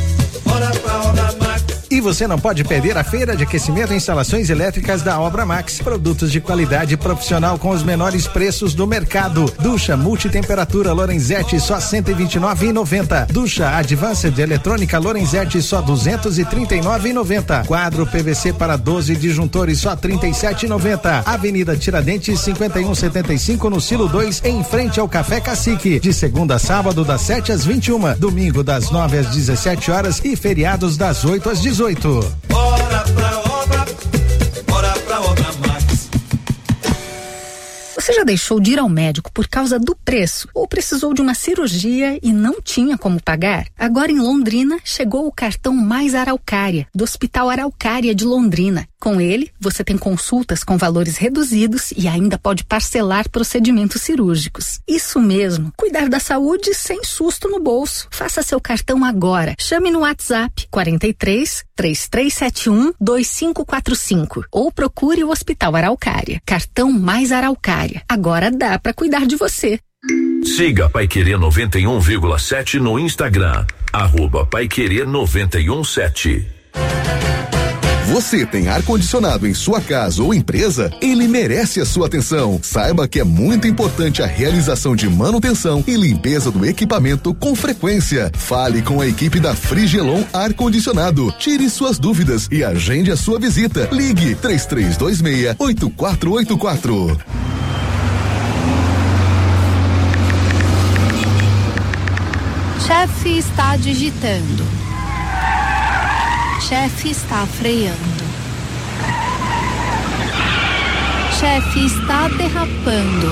Max. E você não pode perder a feira de aquecimento e instalações elétricas da Obra Max. Produtos de qualidade profissional com os menores preços do mercado. Ducha multitemperatura Lorenzetti só R$129,90. Ducha Advanced eletrônica Lorenzetti só R$239,90. Quadro PVC para 12 disjuntores só R$37,90. Avenida Tiradentes 5175 no Silo 2, em frente ao Café Cacique. De segunda a sábado das 7 às 21, domingo das 9 às 17 horas e feriados das 8 às 18. Bora pra obra Max. Você já deixou de ir ao médico por causa do preço ou precisou de uma cirurgia e não tinha como pagar? Agora em Londrina chegou o cartão Mais Araucária, do Hospital Araucária de Londrina. Com ele, você tem consultas com valores reduzidos e ainda pode parcelar procedimentos cirúrgicos. Isso mesmo, cuidar da saúde sem susto no bolso. Faça seu cartão agora. Chame no WhatsApp 43 3371 2545 ou procure o Hospital Araucária. Cartão Mais Araucária. Agora dá para cuidar de você. Siga Paiquerê 91,7 no Instagram. @Paiquerê 917. Você tem ar-condicionado em sua casa ou empresa? Ele merece a sua atenção. Saiba que é muito importante a realização de manutenção e limpeza do equipamento com frequência. Fale com a equipe da Frigelon Ar-Condicionado. Tire suas dúvidas e agende a sua visita. Ligue 3326-8484. Chefe está digitando. Chefe está freando. Chefe está derrapando.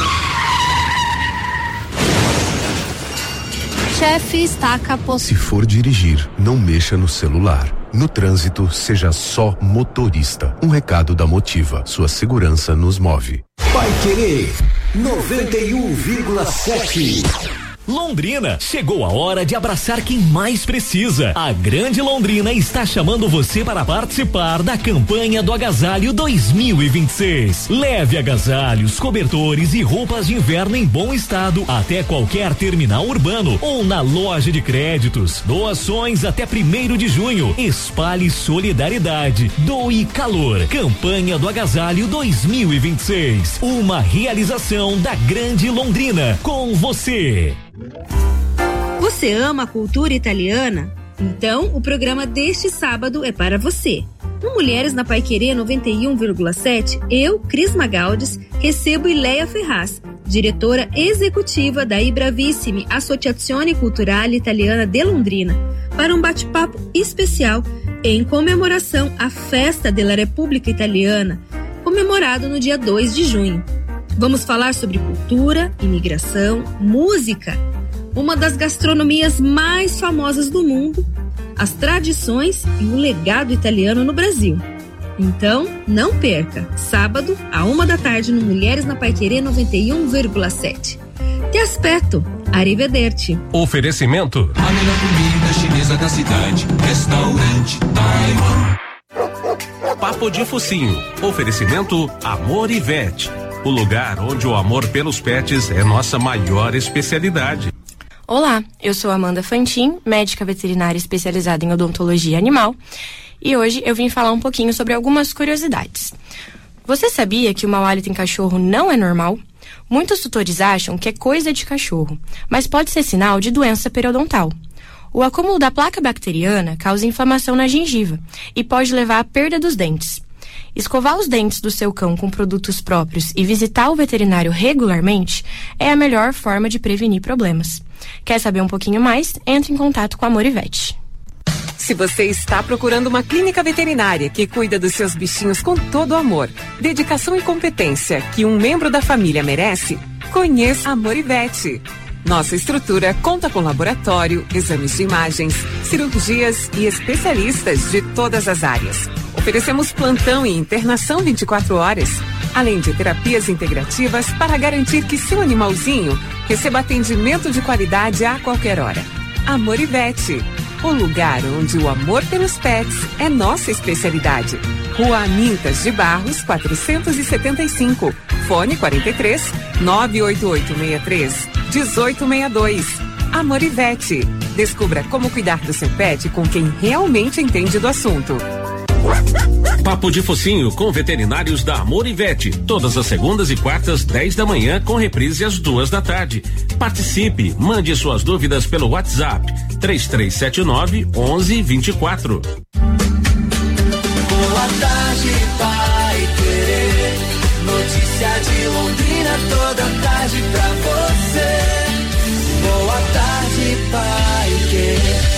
Chefe está capotando. Se for dirigir, não mexa no celular. No trânsito, seja só motorista. Um recado da Motiva. Sua segurança nos move. Paiquerê 91,7. Londrina, chegou a hora de abraçar quem mais precisa. A Grande Londrina está chamando você para participar da campanha do Agasalho 2026. Leve agasalhos, cobertores e roupas de inverno em bom estado até qualquer terminal urbano ou na loja de créditos. Doações até 1º de junho. Espalhe solidariedade. Doe calor. Campanha do Agasalho 2026. Uma realização da Grande Londrina. Com você. Você ama a cultura italiana? Então, o programa deste sábado é para você. No Mulheres na Paiquerê 91,7, eu, Cris Magaldes, recebo Ileia Ferraz, diretora executiva da Ibravissimi Associazione Culturale Italiana de Londrina, para um bate-papo especial em comemoração à Festa della Repubblica Italiana, comemorado no dia 2 de junho. Vamos falar sobre cultura, imigração, música, uma das gastronomias mais famosas do mundo, as tradições e o legado italiano no Brasil. Então, não perca, sábado, à 1 da tarde, no Mulheres na Paiquerê 91,7. Te aspetto! Arrivederci. Oferecimento. A melhor comida chinesa da cidade. Restaurante Taiwan. Papo de Focinho. Oferecimento Amor e Vet. O lugar onde o amor pelos pets é nossa maior especialidade. Olá, eu sou Amanda Fantin, médica veterinária especializada em odontologia animal, e hoje eu vim falar um pouquinho sobre algumas curiosidades. Você sabia que o mau hálito em cachorro não é normal? Muitos tutores acham que é coisa de cachorro, mas pode ser sinal de doença periodontal. O acúmulo da placa bacteriana causa inflamação na gengiva e pode levar à perda dos dentes. Escovar os dentes do seu cão com produtos próprios e visitar o veterinário regularmente é a melhor forma de prevenir problemas. Quer saber um pouquinho mais? Entre em contato com a Morivete. Se você está procurando uma clínica veterinária que cuida dos seus bichinhos com todo o amor, dedicação e competência que um membro da família merece, conheça a Morivete. Nossa estrutura conta com laboratório, exames de imagens, cirurgias e especialistas de todas as áreas. Oferecemos plantão e internação 24 horas, além de terapias integrativas para garantir que seu animalzinho receba atendimento de qualidade a qualquer hora. Amorivete, o lugar onde o amor pelos pets é nossa especialidade. Rua Amintas de Barros, 475, fone 43 98863 1862. Amorivete, descubra como cuidar do seu pet com quem realmente entende do assunto. Papo de Focinho com veterinários da Amor e Vet, todas as segundas e quartas, 10 da manhã, com reprise às 2 da tarde. Participe, mande suas dúvidas pelo WhatsApp 3379-1124. Boa tarde, Pai Querer. Notícia de Londrina toda tarde pra você. Boa tarde, Pai Querer.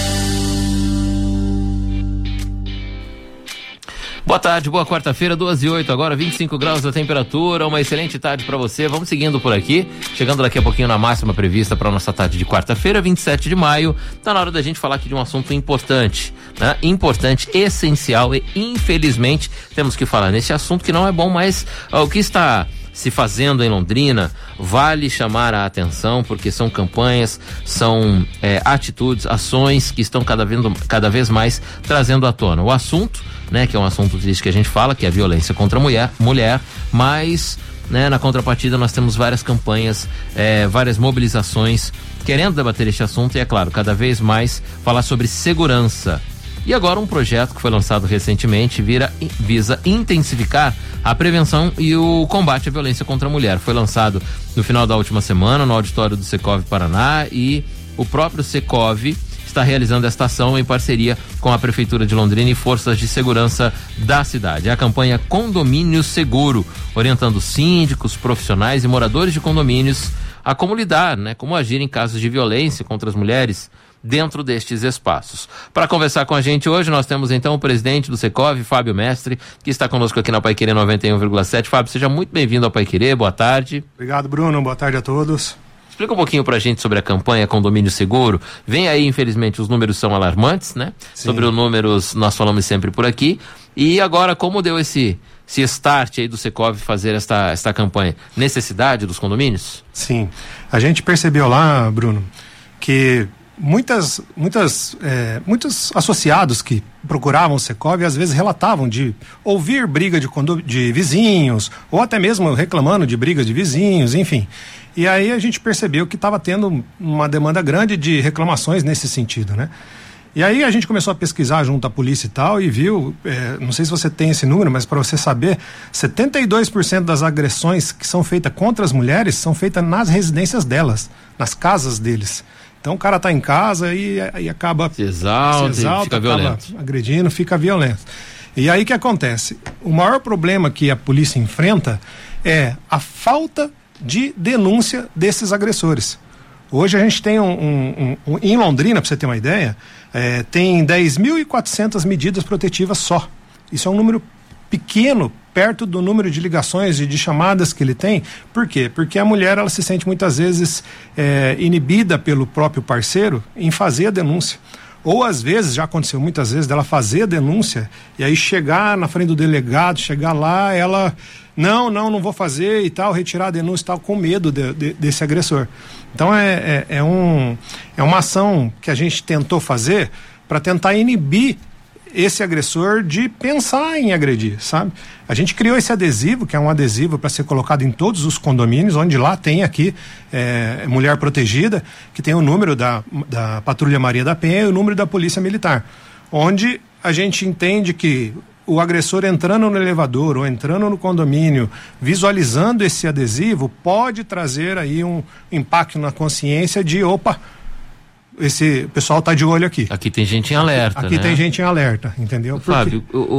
Boa tarde, boa quarta-feira, 2:08, agora 25 graus a temperatura, uma excelente tarde para você. Vamos seguindo por aqui, chegando daqui a pouquinho na máxima prevista para nossa tarde de quarta-feira, 27 de maio. Tá na hora da gente falar aqui de um assunto importante, né? Importante, essencial, e infelizmente temos que falar nesse assunto que não é bom, mas o que está se fazendo em Londrina vale chamar a atenção, porque são campanhas, são atitudes, ações que estão cada vez mais trazendo à tona o assunto, né, que é um assunto triste que a gente fala, que é a violência contra a mulher, mas, né, na contrapartida nós temos várias campanhas, várias mobilizações querendo debater este assunto e, é claro, cada vez mais falar sobre segurança. E agora um projeto que foi lançado recentemente visa intensificar a prevenção e o combate à violência contra a mulher. Foi lançado no final da última semana no auditório do Secov Paraná, e o próprio Secov está realizando esta ação em parceria com a Prefeitura de Londrina e forças de segurança da cidade. É a campanha Condomínio Seguro, orientando síndicos, profissionais e moradores de condomínios a como lidar, né, como agir em casos de violência contra as mulheres dentro destes espaços. Para conversar com a gente hoje, nós temos então o presidente do Secov, Fábio Mestre, que está conosco aqui na Paiquerê 91,7. Fábio, seja muito bem-vindo ao Paiquerê, boa tarde. Obrigado, Bruno, boa tarde a todos. Explica um pouquinho pra gente sobre a campanha Condomínio Seguro. Vem aí, infelizmente, os números são alarmantes, né? Sim. Sobre os números nós falamos sempre por aqui. E agora, como deu esse start aí do Secov fazer esta campanha? Necessidade dos condomínios? Sim, a gente percebeu lá, Bruno, que muitos associados que procuravam o Secov às vezes relatavam de ouvir briga de vizinhos, ou até mesmo reclamando de brigas de vizinhos, enfim. E aí a gente percebeu que estava tendo uma demanda grande de reclamações nesse sentido, né? E aí a gente começou a pesquisar junto à polícia e tal, e viu, não sei se você tem esse número, mas para você saber, 72% das agressões que são feitas contra as mulheres são feitas nas residências delas, nas casas deles. Então o cara tá em casa e acaba se exalta, fica violento, agredindo, fica violento. E aí o que acontece? O maior problema que a polícia enfrenta é a falta de denúncia desses agressores. Hoje a gente tem em Londrina, para você ter uma ideia, tem 10.400 medidas protetivas só. Isso é um número pequeno, perto do número de ligações e de chamadas que ele tem. Por quê? Porque a mulher, ela se sente muitas vezes inibida pelo próprio parceiro em fazer a denúncia. Ou às vezes, já aconteceu muitas vezes, dela fazer a denúncia e aí chegar na frente do delegado, chegar lá, ela, não vou fazer e tal, retirar a denúncia e tal, com medo desse agressor. Então é uma ação que a gente tentou fazer para tentar inibir esse agressor de pensar em agredir, sabe? A gente criou esse adesivo, que é um adesivo para ser colocado em todos os condomínios, onde lá tem aqui Mulher Protegida, que tem o número da Patrulha Maria da Penha e o número da Polícia Militar, onde a gente entende que o agressor entrando no elevador ou entrando no condomínio, visualizando esse adesivo, pode trazer aí um impacto na consciência de, opa, esse pessoal tá de olho aqui. Aqui tem gente em alerta, Aqui tem gente em alerta, entendeu? Flávio,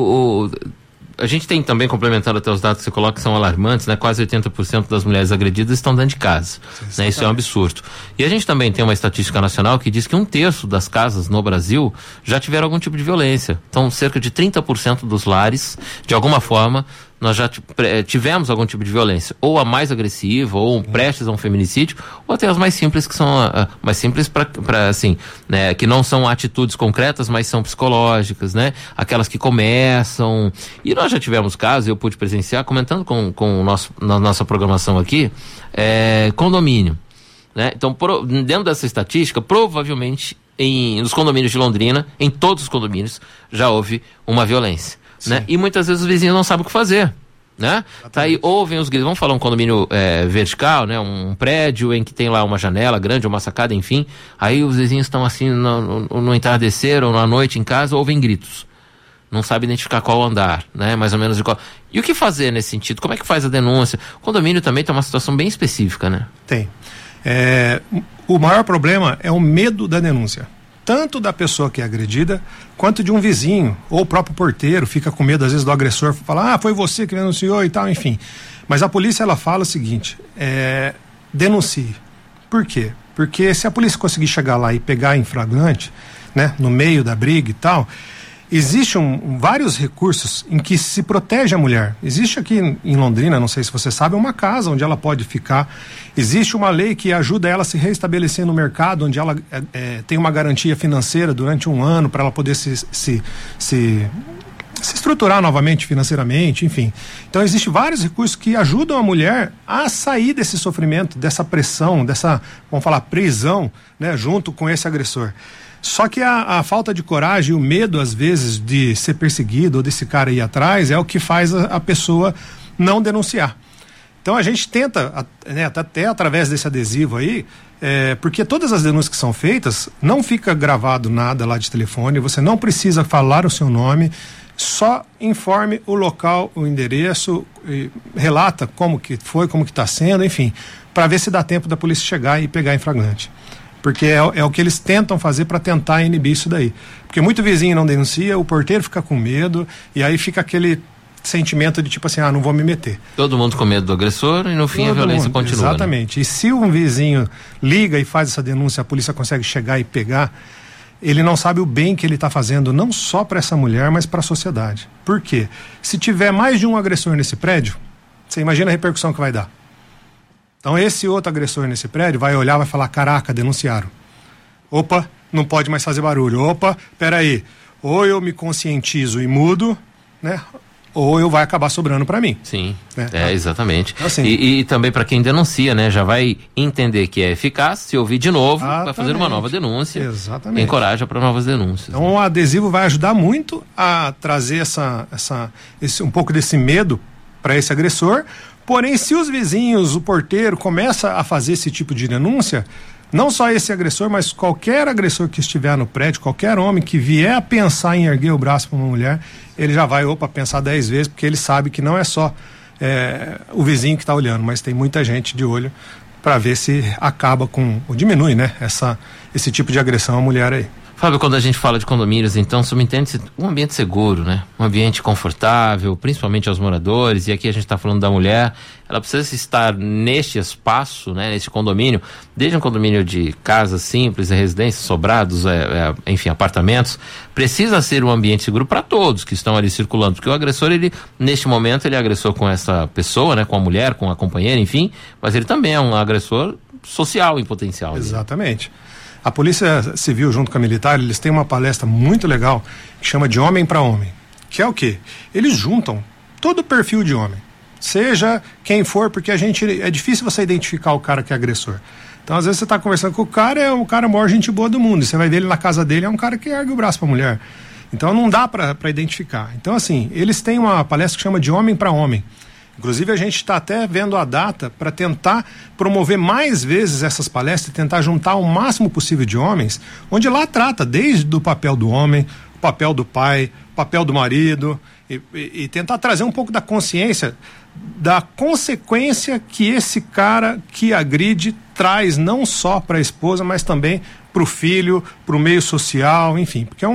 a gente tem também, complementando até os dados que você coloca, que são alarmantes, né? Quase 80% das mulheres agredidas estão dentro de casa, né? Isso é um absurdo. E a gente também tem uma estatística nacional que diz que 1/3 das casas no Brasil já tiveram algum tipo de violência. Então, cerca de 30% dos lares, de alguma forma, nós já tivemos algum tipo de violência, ou a mais agressiva, ou prestes a um feminicídio, ou até as mais simples, que são mais simples para assim, né, que não são atitudes concretas, mas são psicológicas, né, aquelas que começam. E nós já tivemos casos, eu pude presenciar, comentando na nossa programação aqui, condomínio, né? Então, dentro dessa estatística, provavelmente nos condomínios de Londrina, em todos os condomínios, já houve uma violência. Né? E muitas vezes os vizinhos não sabem o que fazer, né? Tá aí, ouvem os gritos, vamos falar um condomínio vertical, né? Um prédio em que tem lá uma janela grande, uma sacada, enfim, aí os vizinhos estão assim no entardecer ou na noite em casa, ouvem gritos, não sabe identificar qual andar, né? Mais ou menos de qual. E o que fazer nesse sentido? Como é que faz a denúncia? O condomínio também tem uma situação bem específica, né? Tem. O maior problema é o medo da denúncia, tanto da pessoa que é agredida, quanto de um vizinho, ou o próprio porteiro, fica com medo às vezes do agressor, falar, foi você que denunciou e tal, enfim. Mas a polícia, ela fala o seguinte, denuncie. Por quê? Porque se a polícia conseguir chegar lá e pegar em flagrante, né, no meio da briga e tal, existem vários recursos em que se protege a mulher. Existe aqui em Londrina, não sei se você sabe, uma casa onde ela pode ficar. Existe uma lei que ajuda ela a se reestabelecer no mercado, onde ela tem uma garantia financeira durante 1 ano para ela poder se estruturar novamente financeiramente, enfim. Então existem vários recursos que ajudam a mulher a sair desse sofrimento, dessa pressão, dessa, vamos falar, prisão, né, junto com esse agressor. Só que a falta de coragem e o medo, às vezes, de ser perseguido ou desse cara ir atrás é o que faz a pessoa não denunciar. Então a gente tenta, né, até através desse adesivo aí, porque todas as denúncias que são feitas, não fica gravado nada lá de telefone, você não precisa falar o seu nome, só informe o local, o endereço, relata como que foi, como que está sendo, enfim, para ver se dá tempo da polícia chegar e pegar em flagrante. Porque é o que eles tentam fazer para tentar inibir isso daí. Porque muito vizinho não denuncia, o porteiro fica com medo, e aí fica aquele sentimento de tipo assim, não vou me meter. Todo mundo com medo do agressor e no fim a violência continua. Exatamente. Né? E se um vizinho liga e faz essa denúncia, a polícia consegue chegar e pegar, ele não sabe o bem que ele está fazendo, não só para essa mulher, mas para a sociedade. Por quê? Se tiver mais de um agressor nesse prédio, você imagina a repercussão que vai dar. Então esse outro agressor nesse prédio vai olhar, vai falar, caraca, denunciaram. Opa, não pode mais fazer barulho. Opa, peraí. Ou eu me conscientizo e mudo, né? Ou eu vai acabar sobrando para mim. Sim, exatamente. Assim, e também para quem denuncia, né? Já vai entender que é eficaz, se ouvir de novo, vai fazer uma nova denúncia. Exatamente. Encoraja para novas denúncias. Então o adesivo vai ajudar muito a trazer um pouco desse medo para esse agressor. Porém, se os vizinhos, o porteiro, começa a fazer esse tipo de denúncia, não só esse agressor, mas qualquer agressor que estiver no prédio, qualquer homem que vier a pensar em erguer o braço para uma mulher, ele já vai, pensar 10 vezes, porque ele sabe que não é só o vizinho que está olhando, mas tem muita gente de olho para ver se acaba ou diminui, né, esse tipo de agressão à mulher aí. Fábio, quando a gente fala de condomínios, então, subentende-se um ambiente seguro, né? Um ambiente confortável, principalmente aos moradores, e aqui a gente está falando da mulher, ela precisa estar neste espaço, né? Neste condomínio, desde um condomínio de casas simples, residências, sobrados, enfim, apartamentos, precisa ser um ambiente seguro para todos que estão ali circulando, porque o agressor, neste momento, ele é agressor com essa pessoa, né? Com a mulher, com a companheira, enfim, mas ele também é um agressor social em potencial. Exatamente. A Polícia Civil, junto com a Militar, eles têm uma palestra muito legal que chama de Homem para Homem, que é o quê? Eles juntam todo o perfil de homem, seja quem for, porque é difícil você identificar o cara que é agressor. Então, às vezes, você está conversando com o cara, é o cara maior gente boa do mundo, e você vai ver ele na casa dele, é um cara que ergue o braço pra mulher. Então, não dá para identificar. Então, assim, eles têm uma palestra que chama de Homem para Homem. Inclusive, a gente está até vendo a data para tentar promover mais vezes essas palestras e tentar juntar o máximo possível de homens, onde lá trata desde o papel do homem, o papel do pai, o papel do marido, e tentar trazer um pouco da consciência da consequência que esse cara que agride traz não só para a esposa, mas também para o filho, para o meio social, enfim, porque é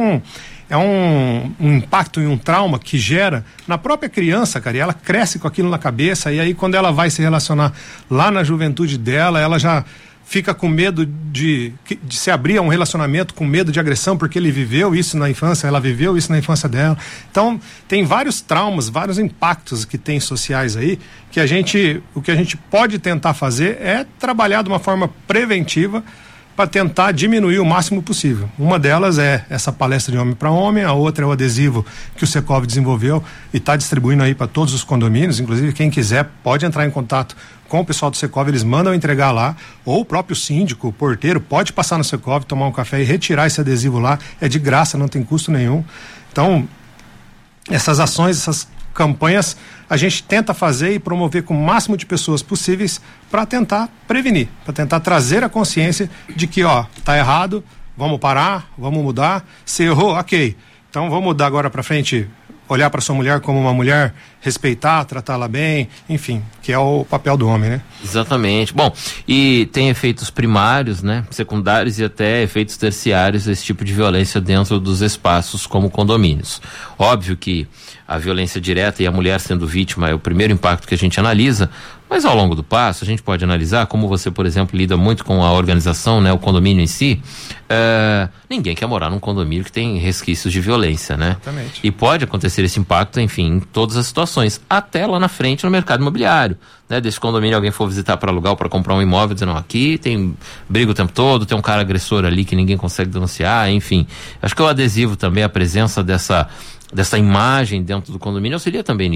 um impacto e um trauma que gera na própria criança, cara, e ela cresce com aquilo na cabeça, e aí quando ela vai se relacionar lá na juventude dela, ela já fica com medo de se abrir a um relacionamento, com medo de agressão, porque ele viveu isso na infância, ela viveu isso na infância dela. Então, tem vários traumas, vários impactos que tem sociais aí, que o que a gente pode tentar fazer é trabalhar de uma forma preventiva para tentar diminuir o máximo possível. Uma delas é essa palestra de Homem para Homem, a outra é o adesivo que o Secov desenvolveu e está distribuindo aí para todos os condomínios. Inclusive, quem quiser pode entrar em contato com o pessoal do Secov, eles mandam entregar lá, ou o próprio síndico, o porteiro, pode passar no Secov, tomar um café e retirar esse adesivo lá, é de graça, não tem custo nenhum. Então, essas ações, essas campanhas, a gente tenta fazer e promover com o máximo de pessoas possíveis para tentar prevenir, para tentar trazer a consciência de que, tá errado, vamos parar, vamos mudar, se errou, ok, então vamos mudar agora para frente, olhar para sua mulher como uma mulher, respeitar, tratá-la bem, enfim, que é o papel do homem, né? Exatamente. Bom, e tem efeitos primários, né, secundários e até efeitos terciários desse tipo de violência dentro dos espaços como condomínios. Óbvio que a violência direta e a mulher sendo vítima é o primeiro impacto que a gente analisa, mas ao longo do passo a gente pode analisar como você, por exemplo, lida muito com a organização, né, o condomínio em si. Ninguém quer morar num condomínio que tem resquícios de violência, né? Exatamente. E pode acontecer esse impacto, enfim, em todas as situações, até lá na frente no mercado imobiliário, né? Desse condomínio alguém for visitar para alugar ou para comprar um imóvel, dizendo, aqui tem briga o tempo todo, tem um cara agressor ali que ninguém consegue denunciar, enfim. Acho que o adesivo também, a presença dessa imagem dentro do condomínio auxilia também